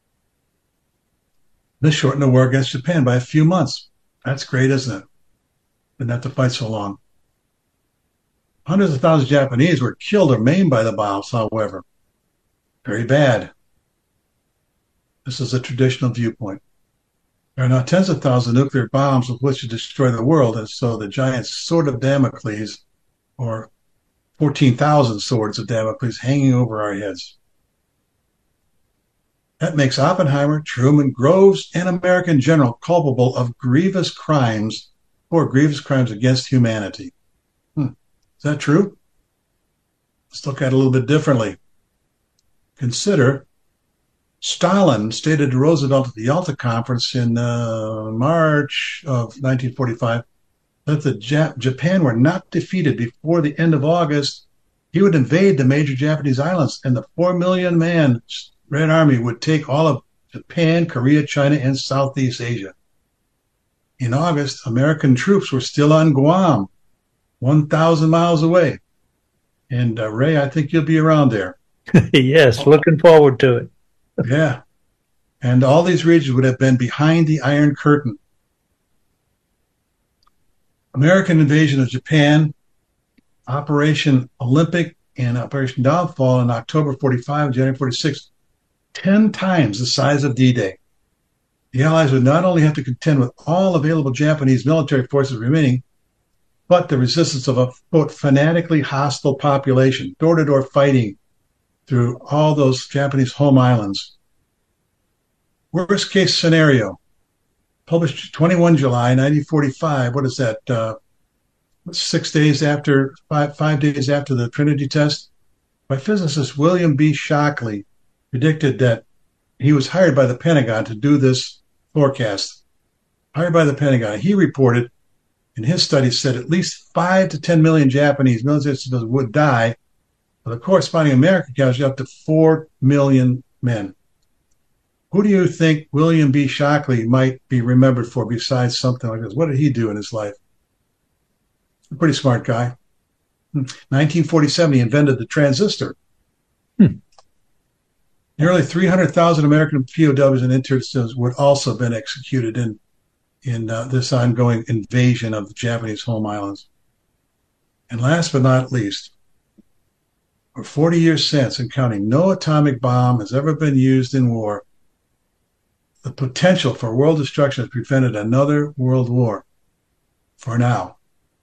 [SPEAKER 1] This shortened the war against Japan by a few months. That's great, isn't it? Didn't have to fight so long. Hundreds of thousands of Japanese were killed or maimed by the bombs, however. Very bad. This is a traditional viewpoint. There are now tens of thousands of nuclear bombs with which to destroy the world, and so the giant sword of Damocles, or 14,000 swords of Damocles, hanging over our heads. That makes Oppenheimer, Truman, Groves, and American general culpable of grievous crimes or grievous crimes against humanity. Is that true? Let's look at it a little bit differently. Consider Stalin stated to Roosevelt at the Yalta Conference in March of 1945 that Japan were not defeated before the end of August. He would invade the major Japanese islands, and the 4 million man Red Army would take all of Japan, Korea, China, and Southeast Asia. In August, American troops were still on Guam, 1,000 miles away. And Ray, I think you'll be around there.
[SPEAKER 2] Yes, looking forward to it.
[SPEAKER 1] Yeah. And all these regions would have been behind the Iron Curtain. American invasion of Japan, Operation Olympic, and Operation Downfall in October 45, January 46, 10 times the size of D-Day. The Allies would not only have to contend with all available Japanese military forces remaining, but the resistance of a, quote, fanatically hostile population, door-to-door fighting through all those Japanese home islands. Worst case scenario, published 21 July 1945. What is that? 6 days after, 5 days after the Trinity test, by physicist William B. Shockley, predicted that he was hired by the Pentagon to do this forecast. Hired by the Pentagon. He reported in his study said at least 5 to 10 million Japanese military civilians would die The corresponding American casualty up to 4 million men. Who do you think William B. Shockley might be remembered for besides something like this? What did he do in his life? A pretty smart guy. 1947, he invented the transistor. Nearly 300,000 American POWs and interns would also have been executed in this ongoing invasion of the Japanese home islands. And last but not least, for 40 years since and counting, no atomic bomb has ever been used in war. The potential for world destruction has prevented another world war for now.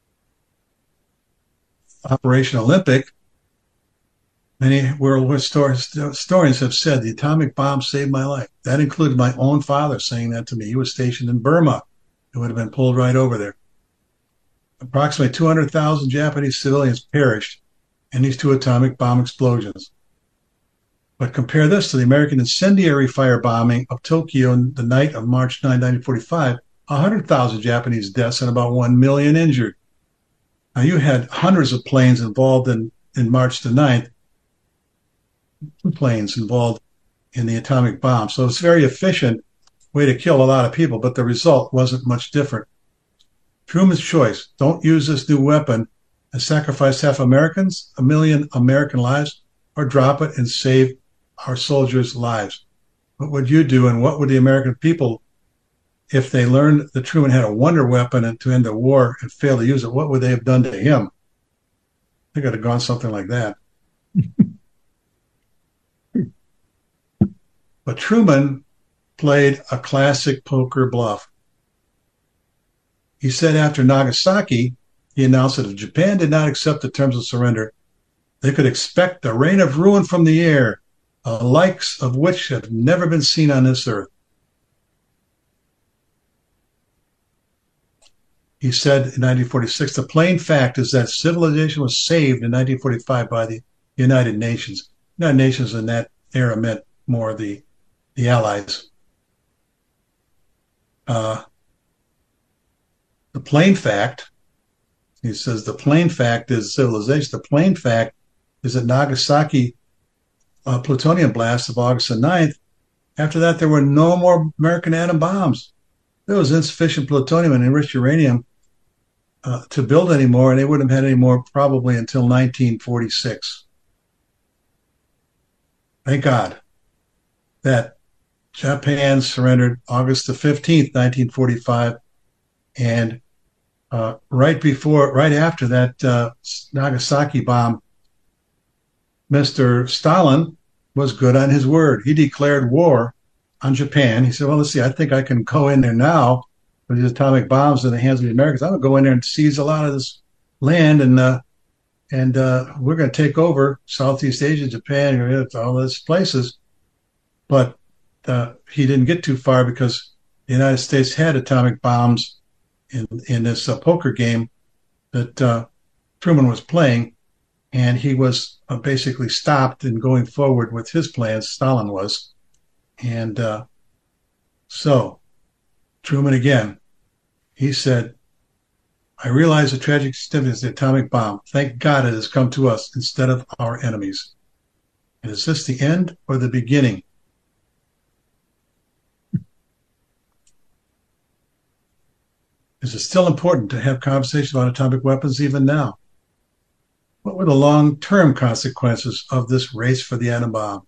[SPEAKER 1] Operation Olympic, many World War historians have said the atomic bomb saved my life. That included my own father saying that to me. He was stationed in Burma. It would have been pulled right over there. Approximately 200,000 Japanese civilians perished in these two atomic bomb explosions. But compare this to the American incendiary firebombing of Tokyo on the night of March 9, 1945, 100,000 Japanese deaths and about 1 million injured. Now, you had hundreds of planes involved in March the 9th, planes involved in the atomic bomb. So it's a very efficient way to kill a lot of people, but the result wasn't much different. Truman's choice, don't use this new weapon and sacrifice half Americans, 1 million American lives, or drop it and save our soldiers' lives. What would you do, and what would the American people, if they learned that Truman had a wonder weapon and to end the war and failed to use it, what would they have done to him? They could have gone something like that. But Truman played a classic poker bluff. He said after Nagasaki, he announced that if Japan did not accept the terms of surrender, they could expect a rain of ruin from the air, the likes of which have never been seen on this earth. He said in 1946, the plain fact is that civilization was saved in 1945 by the United Nations. United Nations in that era meant more the Allies. The plain fact, he says, the plain fact is civilization. The plain fact is that Nagasaki plutonium blast of August the 9th, after that, there were no more American atom bombs. There was insufficient plutonium and enriched uranium to build any more, and they wouldn't have had any more probably until 1946. Thank God that Japan surrendered August the 15th, 1945, and right after that Nagasaki bomb, Mr. Stalin was good on his word. He declared war on Japan. He said, well, let's see, I think I can go in there now with these atomic bombs in the hands of the Americans. I'm going to go in there and seize a lot of this land, and we're going to take over Southeast Asia, Japan, all those places. But he didn't get too far because the United States had atomic bombs in this poker game that Truman was playing, and he was basically stopped in going forward with his plans. Stalin was. And so Truman again, he said, I realize the tragic significance of the atomic bomb. Thank God it has come to us instead of our enemies. And is this the end or the beginning? Is it still important to have conversations about atomic weapons even now? What were the long-term consequences of this race for the atom bomb?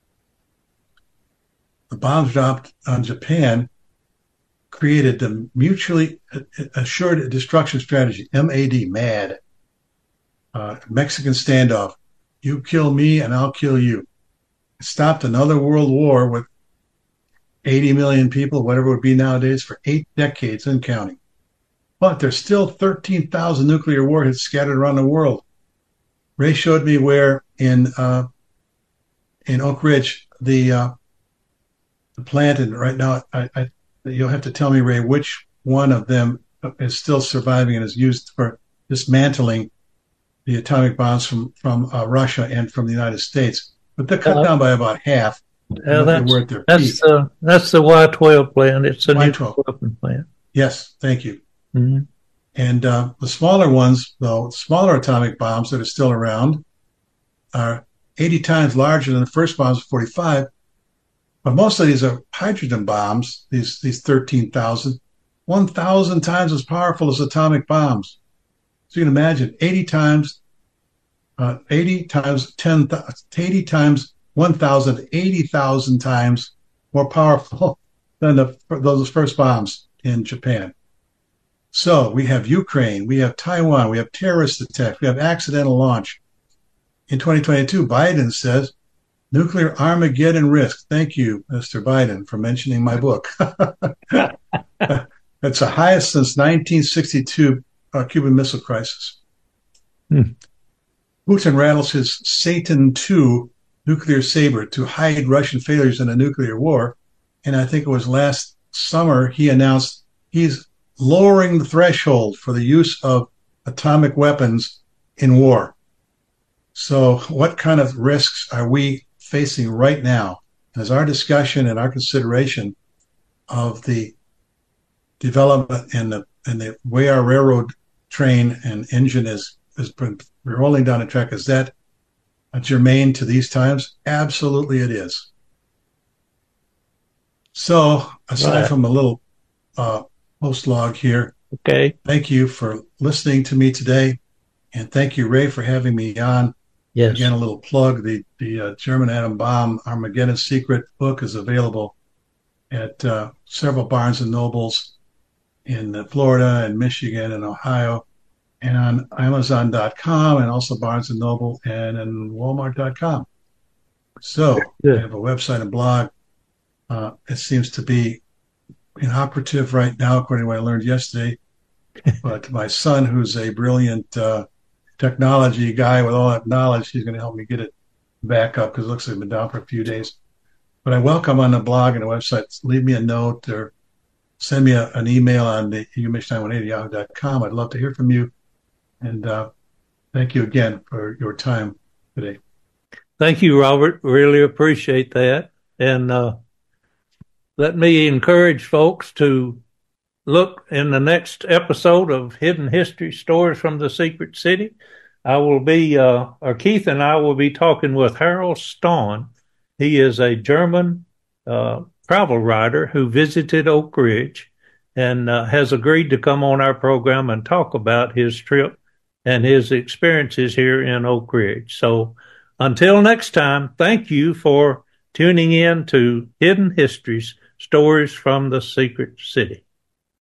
[SPEAKER 1] The bombs dropped on Japan created the mutually assured destruction strategy, MAD, Mexican standoff. You kill me and I'll kill you. It stopped another world war with 80 million people, whatever it would be nowadays, for 8 decades and counting. But there's still 13,000 nuclear warheads scattered around the world. Ray showed me where in Oak Ridge, the plant, and right now you'll have to tell me, Ray, which one of them is still surviving and is used for dismantling the atomic bombs from Russia and from the United States. But they're cut down by about half.
[SPEAKER 2] That's the Y-12 plant. It's a nuclear weapon plant.
[SPEAKER 1] Yes, thank you.
[SPEAKER 2] Mm-hmm.
[SPEAKER 1] And the smaller ones, though, smaller atomic bombs that are still around, are 80 times larger than the first bombs of 45. But most of these are hydrogen bombs, these 13,000, 1,000 times as powerful as atomic bombs. So you can imagine 80 times 10, 80 times 1,000, 80,000 times more powerful than those first bombs in Japan. So we have Ukraine, we have Taiwan, we have terrorist attacks, we have accidental launch. In 2022, Biden says, nuclear Armageddon risk. Thank you, Mr. Biden, for mentioning my book. It's the highest since 1962 Cuban Missile Crisis. Putin rattles his Satan II nuclear saber to hide Russian failures in a nuclear war. And I think it was last summer he announced he's lowering the threshold for the use of atomic weapons in war. So what kind of risks are we facing right now as our discussion and our consideration of the development and the way our railroad train and engine is rolling down the track? Is that germane to these times? Absolutely it is. So aside from a little post log here,
[SPEAKER 2] okay,
[SPEAKER 1] thank you for listening to me today, and thank you, Ray, for having me on.
[SPEAKER 2] Yes.
[SPEAKER 1] Again, a little plug. The German atom bomb Armageddon secret book is available at several Barnes and Nobles in Florida and Michigan and Ohio, and on Amazon.com, and also Barnes and Noble and in Walmart.com. So I have a website and blog. It seems to be inoperative right now, according to what I learned yesterday. But my son, who's a brilliant technology guy with all that knowledge, he's going to help me get it back up because it looks like it's been down for a few days. But I welcome on the blog and the website, leave me a note or send me an email on the umich918@yahoo.com. I'd love to hear from you. And thank you again for your time today.
[SPEAKER 2] Thank you, Robert. Really appreciate that. And let me encourage folks to look in the next episode of Hidden History Stories from the Secret City. I will be, or Keith and I will be talking with Harold Stahn. He is a German travel writer who visited Oak Ridge and has agreed to come on our program and talk about his trip and his experiences here in Oak Ridge. So until next time, thank you for tuning in to Hidden Histories, Stories from the Secret City.